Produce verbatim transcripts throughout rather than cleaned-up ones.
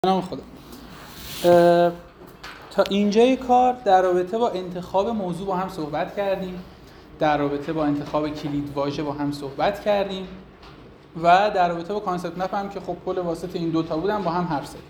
نام خدا. تا اینجای کار در رابطه با انتخاب موضوع با هم صحبت کردیم، در رابطه با انتخاب کلید واژه با هم صحبت کردیم و در رابطه با کانسپت مپ هم که خب کل واسط این دوتا بودن با هم حرف زدیم.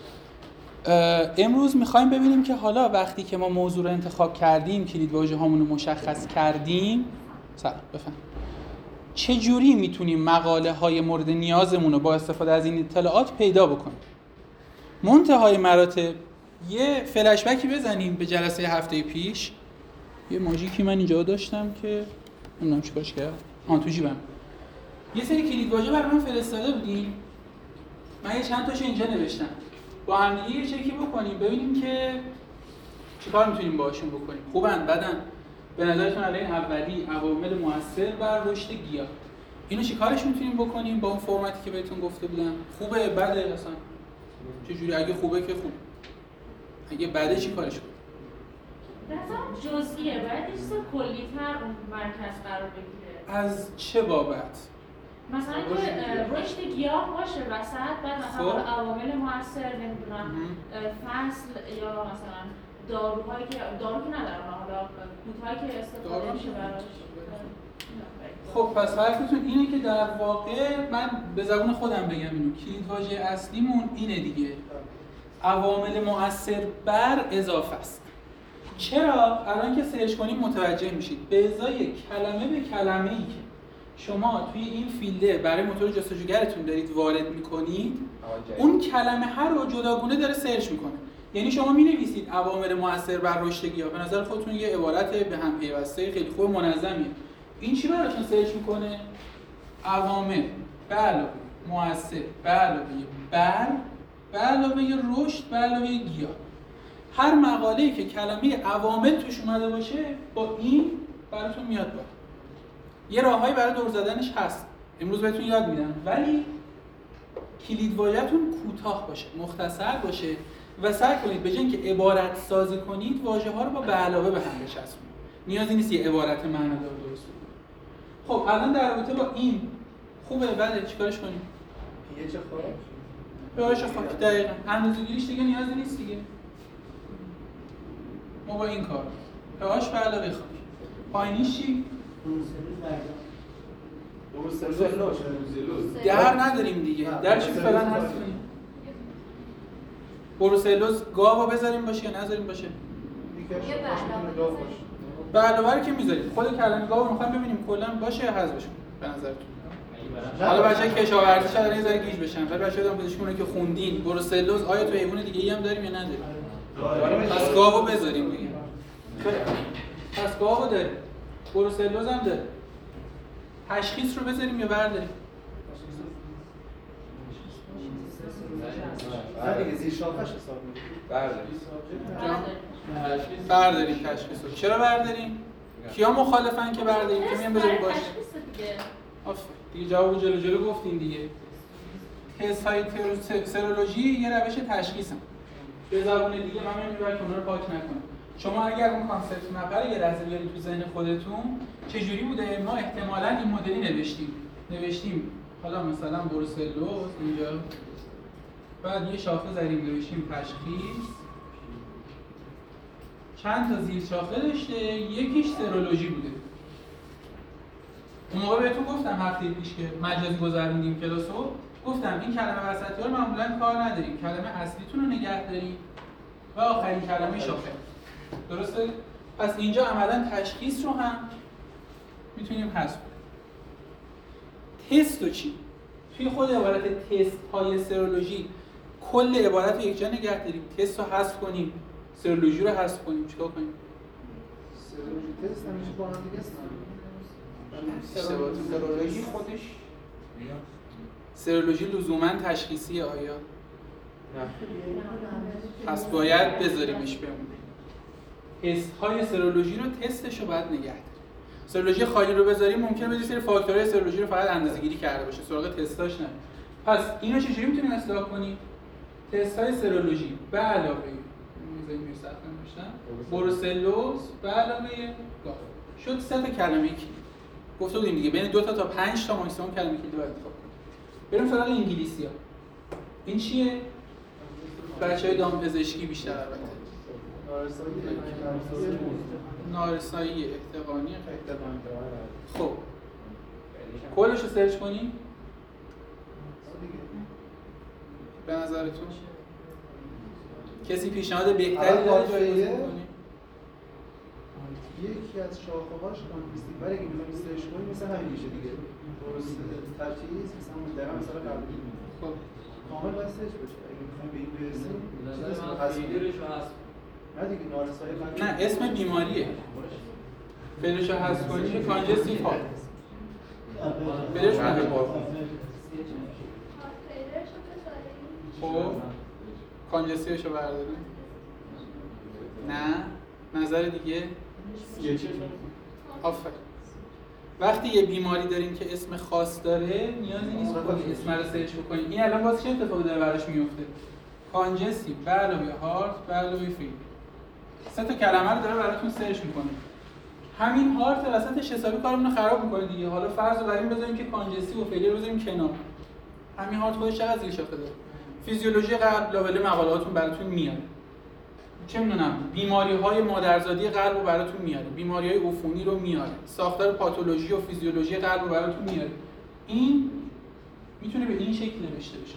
امروز میخوایم ببینیم که حالا وقتی که ما موضوع رو انتخاب کردیم، کلید واژه هامون رو مشخص کردیم، سلام بفهم چه جوری میتونیم مقاله های مورد نیازمون رو با استفاده از این اطلاعات پیدا بکنیم. منتهای مراتب یه فلش بکی بزنیم به جلسه هفته پیش. یه ماژیکی من اینجا داشتم که نمیدونم چیکارش کردم. آن تو جیبم. یه سری کلید واژه برای من فرستاده بودین. من یه چند تاشو اینجا نوشتم. با هم دیگه یه چکی بکنیم ببینیم که چیکار میتونیم باهاشون بکنیم. خوبن، بدن. به نظرتون الان اولی عوامل مؤثر بر رشد گیاه. اینو چیکارش میتونیم بکنیم با اون فرمتی که بهتون گفته بودم؟ خوبه، بده اصلا؟ چجوری؟ اگه خوبه که خوب، اگه بده چی کارش کنیم؟ مثلا جزئیه، باید یه چیز کلی‌تر اون مرکز قرار بگیره. از چه بابت؟ مثلا که رشد گیاه باشه وسط، بعد مثلا عوامل مؤثر نمیدونم فصل یا مثلا داروهایی که دارو که ندارم حالا کودهایی که استفاده میشه براش. خب پس حرفتون اینه که در واقع من به زبان خودم بگم اینو، کلید واژه اصلیمون اینه دیگه، عوامل مؤثر بر اضافه است. چرا؟ الان که سرچ کنیم متوجه میشید به ازای کلمه به کلمه‌ای که شما توی این فیلده برای موتور جستجوگرتون دارید وارد میکنید، اون کلمه هر رو جداگونه داره سرچ میکنه. یعنی شما مینویسید عوامل مؤثر بر رشد گیاه، به نظر خودتون یه عبارت به هم پیوسته خیلی خوب منظمیه. این چی براشون سرچ میکنه؟ عوامل به علاوه مؤثر به علاوه بر به علاوه رشد به علاوه گیاه. هر مقاله‌ای که کلمه عوامل توش اومده باشه با این براتون میاد بالا. یه راههایی برای دور زدنش هست، امروز بهتون یاد میدم، ولی کلید واژه‌تون کوتاه باشه، مختصر باشه و سعی کنید به جای اینکه عبارت سازی کنید واژه‌ها رو با به علاوه به هم بچسبونید. نیازی نیست یه عبارت معنادار درست کنید. خب الان در رابطه با این خوبه، بده، چیکارش کنیم؟ پی‌اچ خاک. پی‌اچ خاک دقیقاً. اندازه‌گیریش دیگه نیازی نیست دیگه. ما با این کار پی‌اچ به علاوه خاک. پایینیش چی؟ بروسلوز. در نداریم دیگه. در چی فعلا هست کنیم؟ بروسلوز گاو رو بذاریم باشه یا نذاریم باشه؟ به علاوه که میذاریم. خود کلمه گاو رو می‌خوایم ببینیم کلاً باشه یا حذفش کنیم به نظرتون؟ حالا بچه‌ها کشاورزی شاید یه ذره گیج بشن، ولی بچه‌ها دارن پزشکونه که خوندین بروسلوز آیا تو حیوان دیگه‌ای هم داریم یا نداریم؟ پس گاو رو بذاریم دیگه. پس گاو رو داریم. بروسلوز هم داریم. تشخیص رو بذاریم یا برداریم؟ دیگه زیر شاخش حساب می‌کنیم. برداریم. برداریم تشخیص رو. چرا برداریم؟ کیا مخالفن که برداریم؟ که میان بذاریم باشه. آفرین. دیگه جواب جلو جلو گفتین دیگه. تست های سرولوژی یه روش تشخیصن. به زبان دیگه من نمی‌دونم که اونها رو پاک نکنم. شما اگر اون کانسپت مپ رو یه لحظه بیارید تو ذهن خودتون چه جوری بوده؟ ما احتمالاً این مدلی نوشتیم. نوشتیم حالا مثلا بروسلوز اینجا. بعد یه شاخه زدیم نوشتیم تشخیص. چند تا زیر شاخه داشته، یکیش سرولوژی بوده. اون موقع بهتون گفتم هفته پیش که مجازی گذروندیم کلاسو، گفتم این کلمه وسطی ها رو معمولا کار نداریم، کلمه اصلیتون رو نگه داریم و آخرین کلمه شاخه. درسته؟ پس اینجا عملا تشخیص رو هم میتونیم حذف کنیم. تست و چی؟ توی خود عبارت تست های سرولوژی کل عبارت رو یک جا نگه داریم، تست رو حذف کنیم، سرولوژی رو حذف کنیم، چیکار کنیم؟ سرولوژی تست همیشه با هم دیگه است. سرولوژی خودش سرولوژی لزوما تشخیصی آیا؟ نه. پس باید بذاریمش بمونه. تست های سرولوژی رو تستش رو باید نگه داریم. سرولوژی خالی رو بذاریم ممکنه بدید سری فاکتورهای سرولوژی رو فقط اندازه‌گیری کرده باشه، سراغ تستاش نه. پس اینو چجوری میتونیم اصلاح کنیم؟ تست های سرولوژی به علاوه میذاریم روی صفحه نوشتم بروسلوز به علاوه گاو. شد سه تا کلمه کلید. گفته بودیم دیگه بین دو تا تا پنج تا ماکسیمم کلمه کلید رو انتخاب کنیم. بریم سراغ انگلیسی‌ها. این چیه؟ بچهای دامپزشکی بیشتر البته. نارسایی نارسایی احتقانی احتقان. خب کلش رو سرچ کنیم به نظرتون کسی پیشنهاد بهتری داره جایگزین کنیم؟ یکی از شاخه‌هاش کانتیستیک، ولی اگه می‌خوایم سرچ کنیم مثلا همین میشه دیگه. درست ترتیب مثلا درام مثلا قبلی. خب کامل باید سرچ بشه. اگه می‌خوایم به این برسیم نظر من حسیدیرش هست. نه دیگه نارسایی قلبی. نه اسم بیماریه. فعلش رو حذف کنیم کانجستیو هارت. فعلش رو خب کانجستیوش رو برداریم. نه نظر دیگه آفرین. وقتی یه بیماری داریم که اسم خاص داره نیازی نیست کلی اسم رو سرچ بکنیم. این الان باز چه اتفاقی داره براش میفته؟ کانجستیو به علاوه هارت به علاوه فیل سه تا کلمه رو داره براتون سرچ میکنه. همین هارت وسطش حسابی کارمون رو خراب میکنه دیگه. حالا فرض رو بر این بذاریم که کانجستیو و فیلر بذاریم کنار. همین هارت خودش چقدر زیر شاخه داره. فیزیولوژی قلب لابل مقالاتون براتون میاره. چه میدونم بیماری‌های مادرزادی قلب رو براتون میاره، بیماری‌های عفونی رو میاره، ساختار پاتولوژی و فیزیولوژی قلب رو براتون میاره. این میتونه به این شکل نوشته بشه.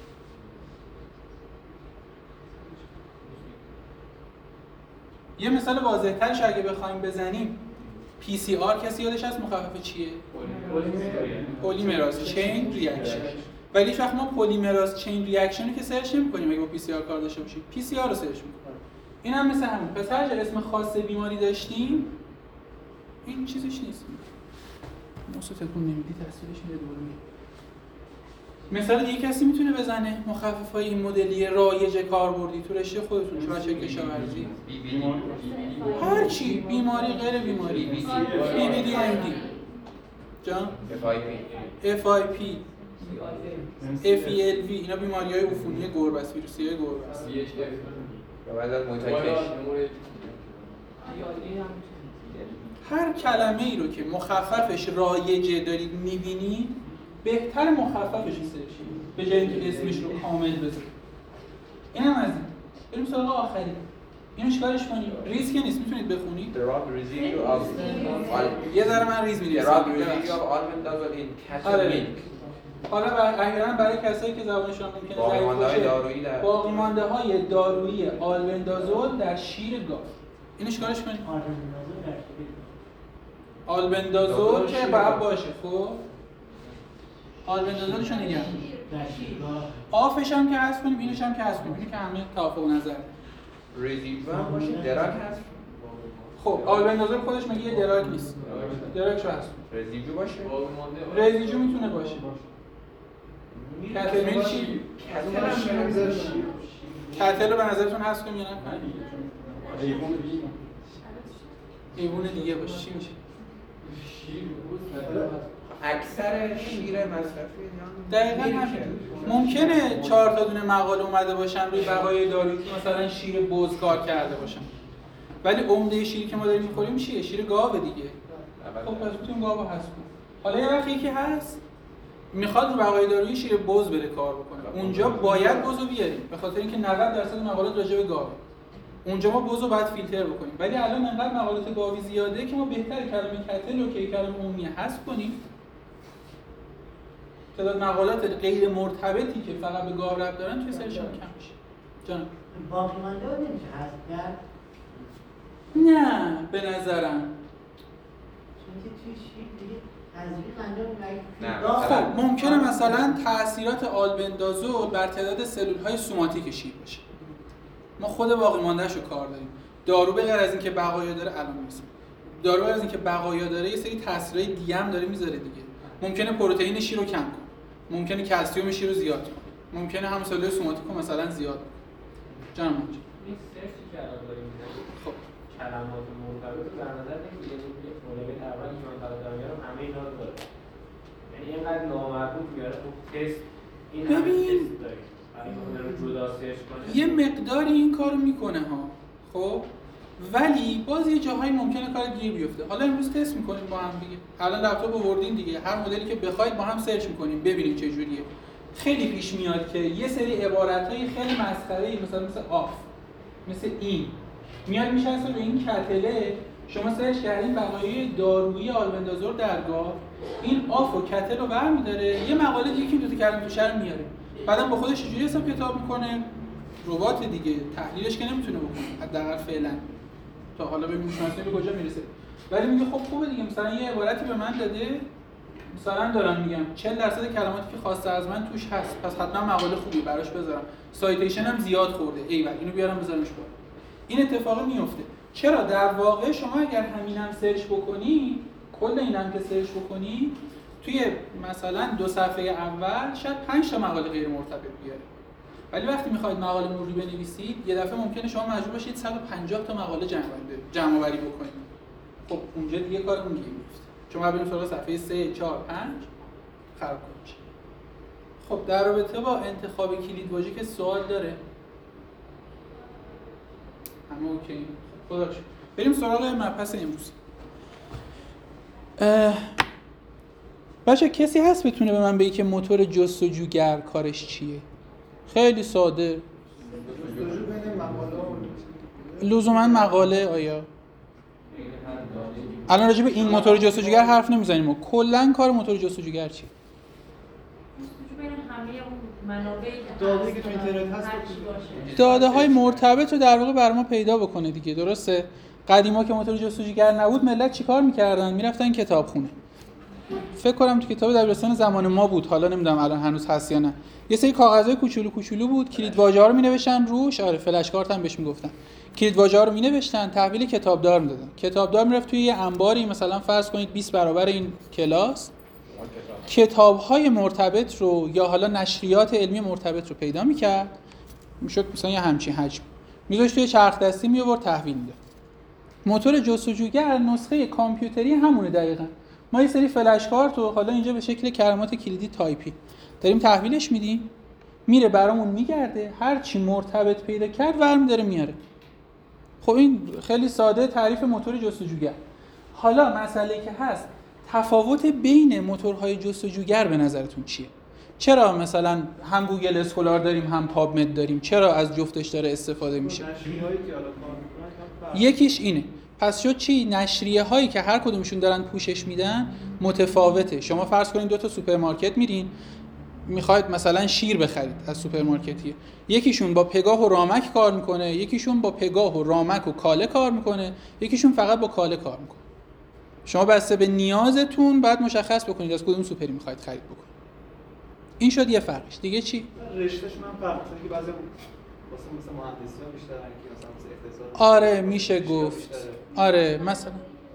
یه مثال واضح‌ترش اگه بخوایم بزنیم پی سی آر کسی یادش هست مخفف چیه؟ پلیمراز چین ریاکشن. ولی هیچ وقت ما پلیمراز چین ریاکشن رو که سرچ نمی‌کنیم اگه با پی سی آر کار داشته باشیم. پی سی آر رو سرچ می‌کنیم. این هم مثل همون پس هر جا اسم خاص بیماری داشتیم این چیزش نیست. موسو تکون نمیدی تصویرش میده دوباره میاد. مثال دیگه کسی میتونه بزنه مخفف‌های این مدلی رایج کاربردی تو رشته خودتون چه بچه کشاورزی هر چی بیماری غیر بیماری بی بی دی ام دی جان اف آی پی اف ای ال وی اینا بیماری‌های عفونی گربه است ویروسی‌های گربه است و بعد از محیط کش هر کلمه ای رو که مخففش رایجه دارید میبینید بهتر مخففش سرچ به جای اینکه اسمش رو کامل بذارید. اینم از این. بریم سراغ آخری. اینو چیکارش کنیم؟ ریز که نیست میتونید بخونید. The rock residue of یه ذره من ریز می‌نویسم. The rock residue of albendazole in cattle milk. حالا احیانا برای کسایی که زبانشون ممکنه ضعیف باشه باقی مانده های دارویی آلبندازول در شیر گاو. اینو چیکارش کنیم؟ آلبندازول که باید باشه. خب آلبندازولشو نگه آفش هم که حذف کنیم اینش هم که حذف کنیم. اینو که همه توافق نظر residue هم باشه دراک هست. خب آلبندازول خودش مگه یه دراک نیست. دراکشو حذف کنیم. residue باشه رزیجو میتونه باشه. کتل میل چی؟ کتل رو به نظرتون حذف کنیم یا نه؟ حیوان دیگه باشه چی میشه؟ اکثر شیر مصرفی دقیقاً همین. ممکنه چهار تا دونه مقاله اومده باشن روی بقای دارویی که مثلا شیر بز کار کرده باشن. ولی عمده شیری که ما داریم می‌خوریم چیه؟ شیر گاو دیگه. خب پس میتونیم گاو حذف کنیم. حالا یه وقتی که هست میخواد رو بقای دارویی شیر بز بره کار بکنه. اونجا باید بزو بیاریم به خاطر اینکه نود درصد مقالات راجع به گاوه. اونجا ما بزو باید فیلتر بکنیم. ولی الان انقدر مقالات گاوی زیاده که ما بهتره کلمه کتل رو که کلمه عمومی حذف کنیم. تعداد مقالات غیر مرتبطی که فقط به گاو ربط دارن توی سرشون کم میشه. جان باقی مانده رو نمیشه حذف کرد؟ نه به نظرم چون که توی شیر دیگه تزریق انجام نه خب ممکنه مثلا تأثیرات آلبندازول بر تعداد سلول‌های سوماتیک شیر باشه. ما خود باقی مانده‌اش رو کار داریم. دارو به غیر از اینکه بقایا داره الان میرسیم. دارو به غیر از اینکه بقایا داره یه سری تاثیرای دیگه هم داره میذاره دیگه. ممکنه پروتئین شیر رو کم کنه. ممکنه کلسیم شیر رو زیاد کنه. ممکنه هم سلول سوماتیک رو مثلا زیاد کنه. جان ماجد. این سرچی که الان داریم خب کلمات مرتبط رو در نظر بگیرید یه مولوی اول که من طلب دارم میارم همه اینا رو داره. یعنی اینقدر نامربوط میاره خب تست این همه تست داریم. برای رو جدا سرچ کنه. یه مقداری این کارو میکنه ها. خب ولی باز یه جاهایی ممکنه کار گیر بیفته. حالا امروز تست میکنیم با هم دیگه. الان لپتاپ آوردین دیگه. هر مدلی که بخواید با هم سرچ میکنیم ببینیم چه جوریه. خیلی پیش میاد که یه سری عبارت‌های خیلی مسخره‌ای مثلا مثل آف، مثل این میاد میشسته روی این کتله. شما سرچ کردین بقایای دارویی آلبندازول درگاه، این آف و کتل رو برمی‌داره، یه مقاله دیگه که دو تا کلمه توش رو میاره، بعدم با خودش چجوری حساب کتاب میکنه؟ ربات دیگه، تحلیلش که نمیتونه بکنه حداقل فعلا، تا حالا ببینیم شانسی به کجا میرسه. ولی میگه خب خوبه دیگه، مثلا یه عبارتی به من داده، مثلا دارم میگم چهل درصد کلماتی که خواسته از من توش هست، پس حتما مقاله خوبی براش بذارم، سایتیشن هم زیاد خورده، ایول اینو بیارم بذارمش بالا. این اتفاق میفته. چرا؟ در واقع شما اگر همینم سرچ بکنی، کل اینم که سرچ بکنی، توی مثلا دو صفحه اول شاید پنج تا مقاله غیر مرتبط بیاره. ولی وقتی میخواید مقاله مروری بنویسید، یه دفعه ممکنه شما مجبور باشید صد و پنجاه تا مقاله جمع جمع آوری بکنید. خب اونجا دیگه کارمون دیگه میفته. شما بریم سراغ صفحه سه، چهار، پنج خراب کنید. خب در رابطه با انتخاب کلید واژه که سوال داره؟ همه اوکی. خدا شکر. بریم سراغ مبحث امروز. بچه کسی هست بتونه به من بگه که موتور جستجوگر کارش چیه؟ خیلی ساده. لزوما مقاله آیا؟ الان راجع به این موتور جستجوگر حرف نمیزنیم ما. کلا کار موتور جستجوگر چیه؟ داده که تو اینترنت هست داده های مرتبط رو در واقع بر ما پیدا بکنه دیگه، درسته؟ قدیما که موتور جستجوگر نبود ملت چیکار میکردن؟ میرفتن کتابخونه. فکر کنم تو کتاب دبیرستان زمان ما بود، حالا نمیدونم الان هنوز هست یا نه. یه سری کاغذهای کوچولو کوچولو بود، کلید واژه‌ها رو مینوشتن روش، آره فلش کارت هم بهش میگفتن. کلید واژه‌ها رو مینوشتن، تحویل کتابدار میدادن. کتابدار میرفت توی یه انباری، مثلا فرض کنید بیست برابر این کلاس، کتاب‌های مرتبط رو یا حالا نشریات علمی مرتبط رو پیدا می‌کرد، میشد مثلا یه همچین حجم، میذاشت توی چرخ دستی میآورد تحویل میداد. موتور جستجوگر نسخه کامپیوتری همونه دقیقاً. ما یه سری فلش کارت رو حالا اینجا به شکل کلمات کلیدی تایپی داریم تحویلش میدیم، میره برامون میگرده، هر چی مرتبط پیدا کرد ورم داره میاره. خب این خیلی ساده تعریف موتور جستجوگر. حالا مسئله که هست، تفاوت بین موتورهای جستجوگر به نظرتون چیه؟ چرا مثلا هم گوگل اسکولار داریم هم پاب مد داریم؟ چرا از جفتش داره استفاده میشه؟ یکیش اینه. پس شد چی؟ نشریه هایی که هر کدومشون دارن پوشش میدن متفاوته. شما فرض کنید دو تا سوپرمارکت میرین، میخواید مثلا شیر بخرید از سوپرمارکتیه، یکیشون با پگاه و رامک کار میکنه، یکیشون با پگاه و رامک و کاله کار میکنه، یکیشون فقط با کاله کار میکنه. شما بسته به نیازتون بعد مشخص بکنید از کدوم سوپری میخواید خرید بکنید. این شد یه فرقش. دیگه چی؟ رشتهش من فرق می‌کنه که بعضی واسه مثلا مهندسی‌ها بیشتر که مثلا واسه اقتصاد. آره میشه گفت. آره مثلا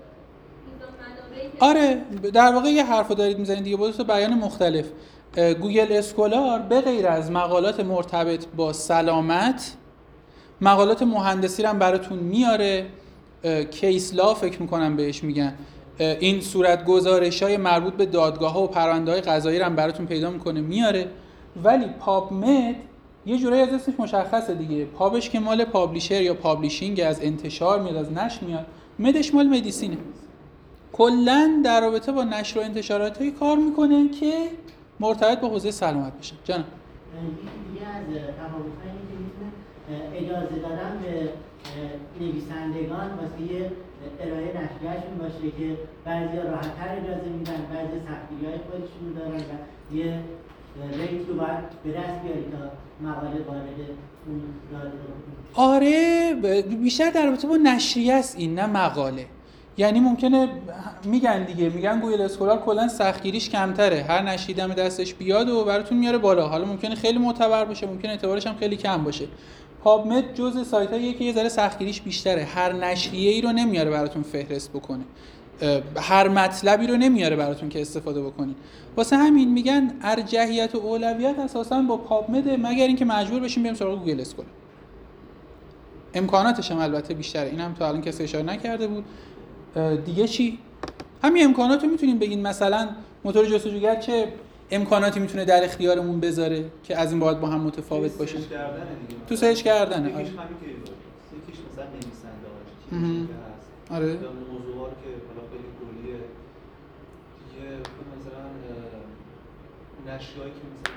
آره در واقع یه حرفو دارید میزنید دیگه با دو تا بیان مختلف. گوگل اسکولار به غیر از مقالات مرتبط با سلامت، مقالات مهندسی رو هم براتون میاره. کیس لا فکر میکنم بهش میگن. این صورت گزارش‌های مربوط به دادگاه‌ها و پرونده‌های قضایی رو هم براتون پیدا میکنه میاره. ولی پاب مد یه جورایی از اسمش مشخصه دیگه، پابش که مال پابلیشر یا پابلیشینگ، از انتشار میاد، از نشر میاد، مدش مال مدیسینه. کلاً در رابطه با نشر و انتشاراتی کار میکنه که مرتبط با حوزه سلامت بشه. جانم یکی از تفاوت‌های اینه که میتونه اجازه دادن به نویسندگان واسه یه ارائه نشریه‌شون باشه که بعضیا راحت‌تر اجازه میدن، بعضی سختگیری‌های خودشون دارن و یه ریت رو باید به دست بیاری تا مقاله وارد اون داده. آره بیشتر در رابطه با نشریه است این، نه مقاله. یعنی ممکنه میگن دیگه، میگن گوگل اسکولار کلا سختگیریش کمتره، هر نشریه دم دستش بیاد و براتون میاره بالا. حالا ممکنه خیلی معتبر باشه، ممکنه اعتبارش هم خیلی کم باشه. پاب مد جزء سایتاییه که یه ذره سختگیریش بیشتره، هر نشریه‌ای رو نمیاره براتون فهرست بکنه، هر مطلبی رو نمیاره براتون که استفاده بکنید. واسه همین میگن ارجحیت و اولویت اساساً با پاب مد، مگر اینکه مجبور بشیم بریم سراغ گوگل اسکولار. امکاناتش هم البته بیشتره، اینم تا الان کسی اشاره نکرده بود. دیگه چی؟ همین امکانات رو میتونیم بگین. مثلا موتور جستجوگر چه امکاناتی میتونه در اختیارمون بذاره که از این بعد با هم متفاوت باشه؟ تو سرچ کردنه. یکیش همین که یکیش مثلا نویسنده ها چیزی هست. آره. موضوعا که حالا خیلی کلیه. دیگه مثلا نشریه‌ای که مثلا هست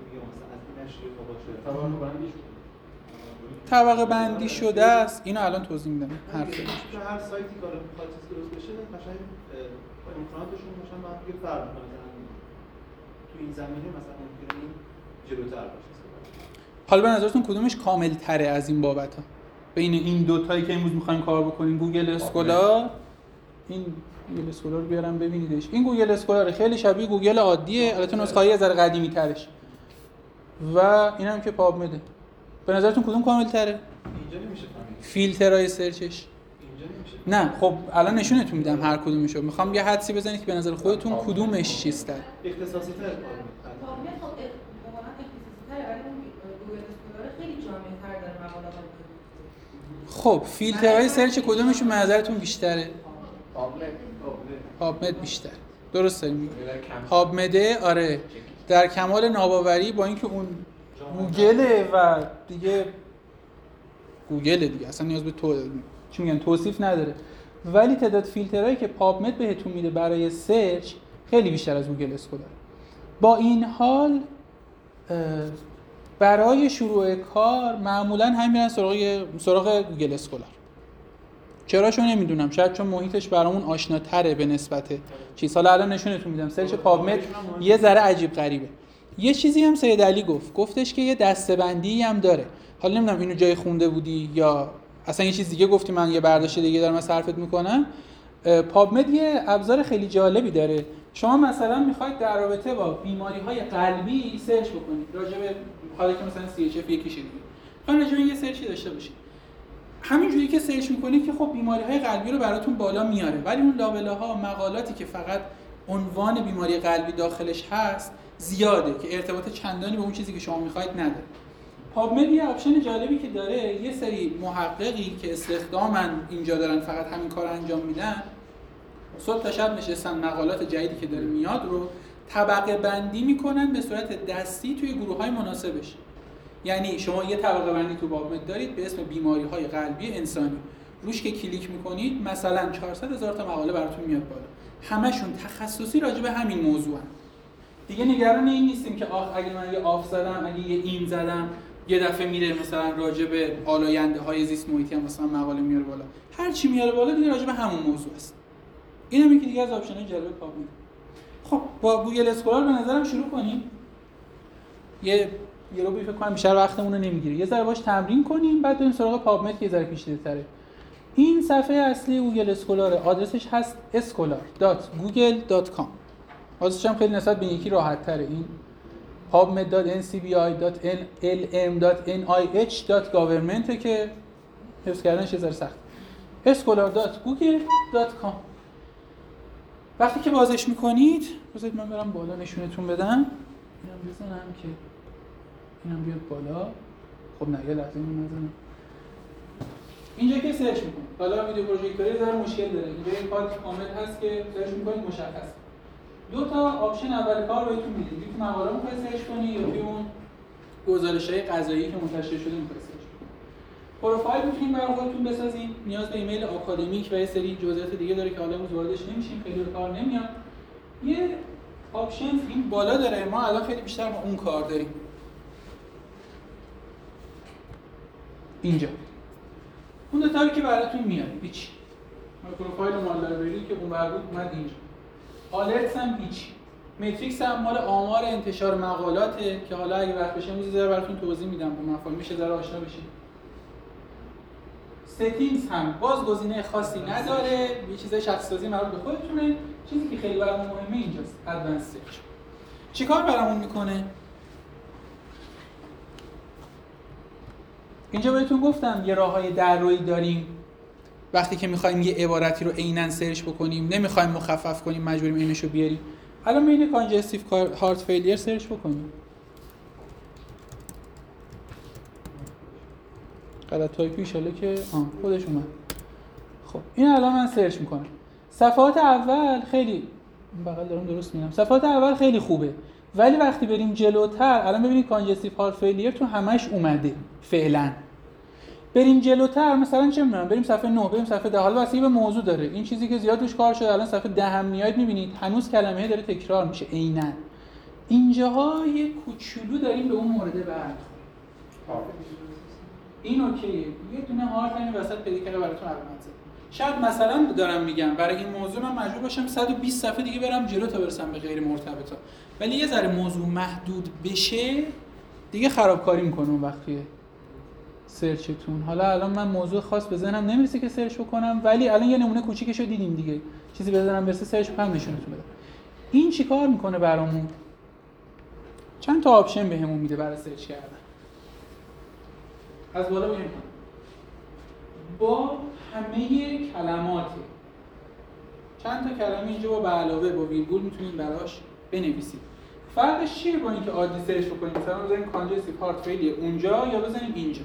یا مثلا از این نشریه مباشره طبقه بندی شده طبقه بندی شده است. اینو الان توضیح میدم. حرف تو هر سایتی کار میخواد چیز درست بشه قشنگ امکاناتشون مثلا با هم دیگه فرق میکنه. تو این زمینه مثلا ممکنه این جلوتر باشه. حالا به نظرتون کدومش کامل تره از این بابت ها؟ بین این دو تایی که امروز میخوایم کار بکنیم، گوگل اسکولار، این گوگل اسکولار رو بیارم ببینیدش. این گوگل اسکولار خیلی شبیه گوگل عادیه، البته نسخه‌ای از قدیمی ترش. و اینم که پاب مده. به نظرتون کدوم کامل تره؟ اینجا نمیشه فهمید. فیلترهای سرچش. اینجا نمیشه. نه، خب الان نشونتون میدم هر کدومشو. میخوام یه حدسی بزنید که به نظر خودتون کدومش چیزتر. اختصاصی تر کار می‌کنه. پابمد خب واقعا اختصاصی تره ولی اون گوگل اسکولار خیلی جامع‌تر داره مقالات. خب فیلترهای سرچ کدومشون به نظرتون بیشتره؟ پابمد. پابمد بیشتر. درست داریم. پابمده آره در کمال ناباوری، با اینکه اون گوگله و دیگه گوگله دیگه اصلا نیاز به تو چی میگن توصیف نداره، ولی تعداد فیلترهایی که پابمد بهتون میده برای سرچ خیلی بیشتر از گوگل اسکولار. با این حال برای شروع کار معمولا هم میرن سراغ سراغ گوگل اسکولار. چراشو نمیدونم، شاید چون محیطش برامون آشناتره به نسبت چیز. حالا الان نشونتون میدم. سرچ پابمد یه ذره عجیب غریبه. یه چیزی هم سید علی گفت گفتش که یه دسته‌بندی هم داره. حالا نمیدونم اینو جای خونده بودی یا اصلا یه چیز دیگه گفتی، من یه برداشت دیگه دارم از حرفت میکنم. پابمد یه ابزار خیلی جالبی داره. شما مثلا میخواید در رابطه با بیماری‌های قلبی سرچ بکنید راجع به حالا که مثلا سی اچ اف یکیشه دیگه، میخواید راجع به یه سرچی داشته باشید. همینجوری که سرچ میکنید که خب بیماری‌های قلبی رو براتون بالا میاره، ولی اون لابلاها مقالاتی که فقط عنوان بیماری قلبی داخلش هست زیاده که ارتباط چندانی به اون چیزی که شما میخواید نداره. پابمد یه آپشن جالبی که داره، یه سری محققی که استخدامن اینجا دارن فقط همین کار انجام میدن، صبح تا شب نشستن مقالات جدیدی که داره میاد رو طبقه بندی میکنن به صورت دستی توی گروه‌های مناسبش. یعنی شما یه طبقه بندی تو پابمد دارید به اسم بیماری‌های قلبی انسانی، روش که کلیک میکنید مثلا چهارصد هزار تا مقاله براتون میاد بالا، همشون تخصصی راجع به همین موضوعن. دیگه نگران این نیستیم که آخ اگه من یه آف زدم، اگه یه این زدم، یه دفعه میره مثلا راجع به آلاینده‌های زیست محیطی هم مثلا مقاله میاره بالا. هر چی میاره بالا دیگه راجع به همون موضوع است. اینم یکی دیگه از آپشن‌های جالب پابمد. خب با گوگل اسکولار به نظرم شروع کنیم. یه یه رو فکر کنم بیشتر وقتمون رو نمیگیره. یه ذره باش تمرین کنیم، بعد بریم سراغ پابمد که یه ذره پیچیده‌تره. این صفحه اصلی گوگل اسکولار، آدرسش هست اسکولار دات گوگل دات کام. آدرسش هم خیلی نسبت به یکی راحت‌تره. این پابمد دات ان سی بی آی دات ال ام دات ان آی اچ دات گاورمنت که حفظ کردنش یه ذره سخت. اسکولار دات گوگل دات کام. وقتی که بازش میکنید، بذارید من برم بالا نشونتون بدم. اینم بزنم که اینم بیاد بالا. خب نه یه لحظه اینو نزنم. اینجا که سرچ میکنید. حالا ویدیو پروژکتوری ذره مشکل داره. اینجا این پاد کامنت هست که سرچ میکنید مشخص. دو تا آپشن اول کار بهتون میدید. یکی مقاله میخواید سرچ کنید یا توی اون گزارش‌های قضایی که منتشر شده میخواید سرچ کنید. پروفایل میتونید برای خودتون بسازید. نیاز به ایمیل آکادمیک و یه سری جزئیات دیگه داره که حالا امروز واردش نمیشیم، خیلی به کار نمیاد. یه آپشن این بالا داره، ما الان خیلی بیشتر با اون کار داریم. اینجا اون دو تایی که براتون میاد هیچ. پروفایل مال لایبرری که اون مربوط اومد اینجا. آلرتس هم هیچ. متریکس هم مال آمار انتشار مقالاته که حالا اگه وقت بشه میذارم براتون توضیح میدم، با مفاهیم میشه ذره آشنا بشید. ستینگز هم باز گزینه خاصی نداره، یه چیزای شخصی سازی مربوط به خودتونه. چیزی که خیلی برامون مهمه اینجاست، ادوانس سرچ. چیکار برامون میکنه؟ اینجا بهتون گفتم یه راههای درویی داریم. وقتی که می‌خوایم یه عبارتی رو عیناً سرچ بکنیم، نمی‌خوایم مخفف کنیم، مجبوریم اینش رو بیاریم. الان بین کانجستیو هارت فیلیر سرچ بکنیم. غلط تایپی شاله که آه خودش اومد. خب این الان من سرچ می‌کنم. صفحات اول خیلی این بغل دارم درست می‌بینم. صفحات اول خیلی خوبه. ولی وقتی بریم جلوتر، الان ببینید کانجستیو هارت فیلیر تو همش اومده فعلا. بریم جلوتر مثلا چه می‌دونم بریم صفحه نه، بریم صفحه ده، حالا واسه به موضوع داره. این چیزی که زیاد روش کار شده، الان صفحه ده هم میاد می‌بینید هنوز کلمه داره تکرار میشه عیناً. اینجاها یه کوچولو داریم به اون مورد برمیخوریم. این اوکیه. یه دونه هارت همین وسط پیدا کرده براتون علامت زد. شاید مثلا دارم میگم برای این موضوع من مجبور باشم صد و بیست صفحه دیگه برم جلو تا برسم به غیر مرتبطا. ولی یه ذره موضوع محدود بشه دیگه خرابکاری میکنه اون وقت توی سرچتون. حالا الان من موضوع خاص به ذهنم نمیرسه که سرچ بکنم، ولی الان یه نمونه کوچیکشو دیدیم دیگه. چیزی به ذهنم برسه سرچ کنم نشونتون بدم. این چیکار میکنه برامون؟ چند تا آپشن بهمون میده برای سرچ کردن. از بالا میگم با همه کلمات چند تا کلمه اینجا با به علاوه با ویرگول میتونید براش بنویسید. فرقش چیه با اینکه عادی سرچ بکنید؟ مثلا بزنیم کانجستیو هارت فیلیر اونجا یا بزنیم اینجا.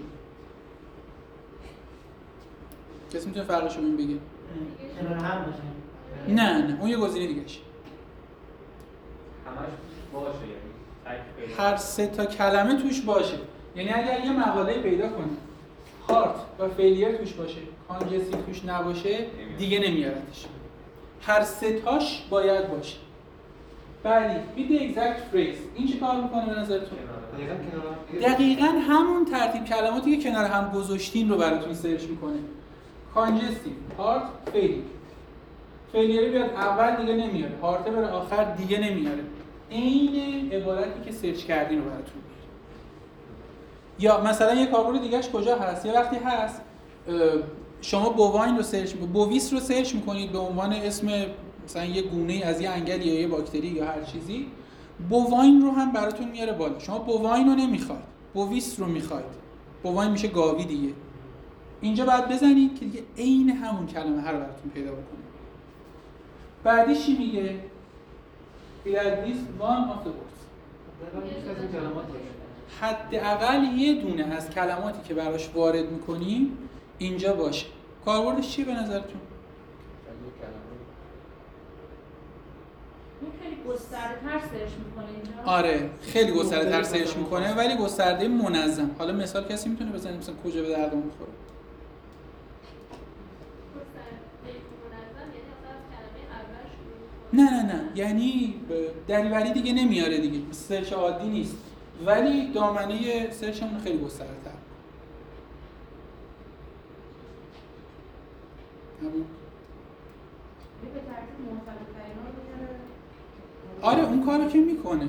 کسی میتونه فرقش رو بهم بگه؟ کنار هم باشن. نه نه اون یه گزینه دیگه شه. همش باشه یعنی هر سه تا کلمه توش باشه. یعنی اگر یه مقاله پیدا کنید هارت و فیلیر توش باشه، کانجستیو توش نباشه، دیگه نمیارتش. هر سه تاش باید باشه. بعدی with the exact phrase این چی کار میکنه به نظرتون؟ دقیقاً همون ترتیب کلماتی که کنار هم گذاشتین رو براتون سرچ میکنه. کانجستیو، هارت، فیلیر. فیلیر بیاد اول دیگه نمیاره، هارت بره آخر دیگه نمیاره. عین عبارتی که سرچ کردین رو براتون میاره. یا مثلا یه کاربرد دیگه‌اش کجا هست؟ یه وقتی هست شما بوواین رو سرچ می‌کنید، بوویس رو سرچ می‌کنید به عنوان اسم مثلا یه گونه از یه انگل یا یه باکتری یا هر چیزی، بوواین رو هم براتون میاره بالا. شما بوواین رو نمیخواید، بوویس رو میخواید. بوواین میشه گاوی دیگه. اینجا بعد بزنید که دیگه عین همون کلمه هر براتون پیدا بکنه. بعدی چی میگه؟ at least one of the words. حداقل یه دونه از کلماتی که براش وارد میکنیم اینجا باشه. کاربردش چیه به نظرتون؟ خیلی گسترده‌تر سرچ میکنه اینجا. آره خیلی گسترده‌تر سرچ میکنه ولی گسترده منظم. حالا مثال کسی میتونه بزنه مثلا کجا به دردمون میخوره؟ نه نه نه یعنی دریوری دیگه نمیاره دیگه، سرچ عادی نیست ولی دامنه سرچمون خیلی گسترده‌تر. به ترتیب مرتبط‌ترین ها رو میاره. آره اون کارو که میکنه.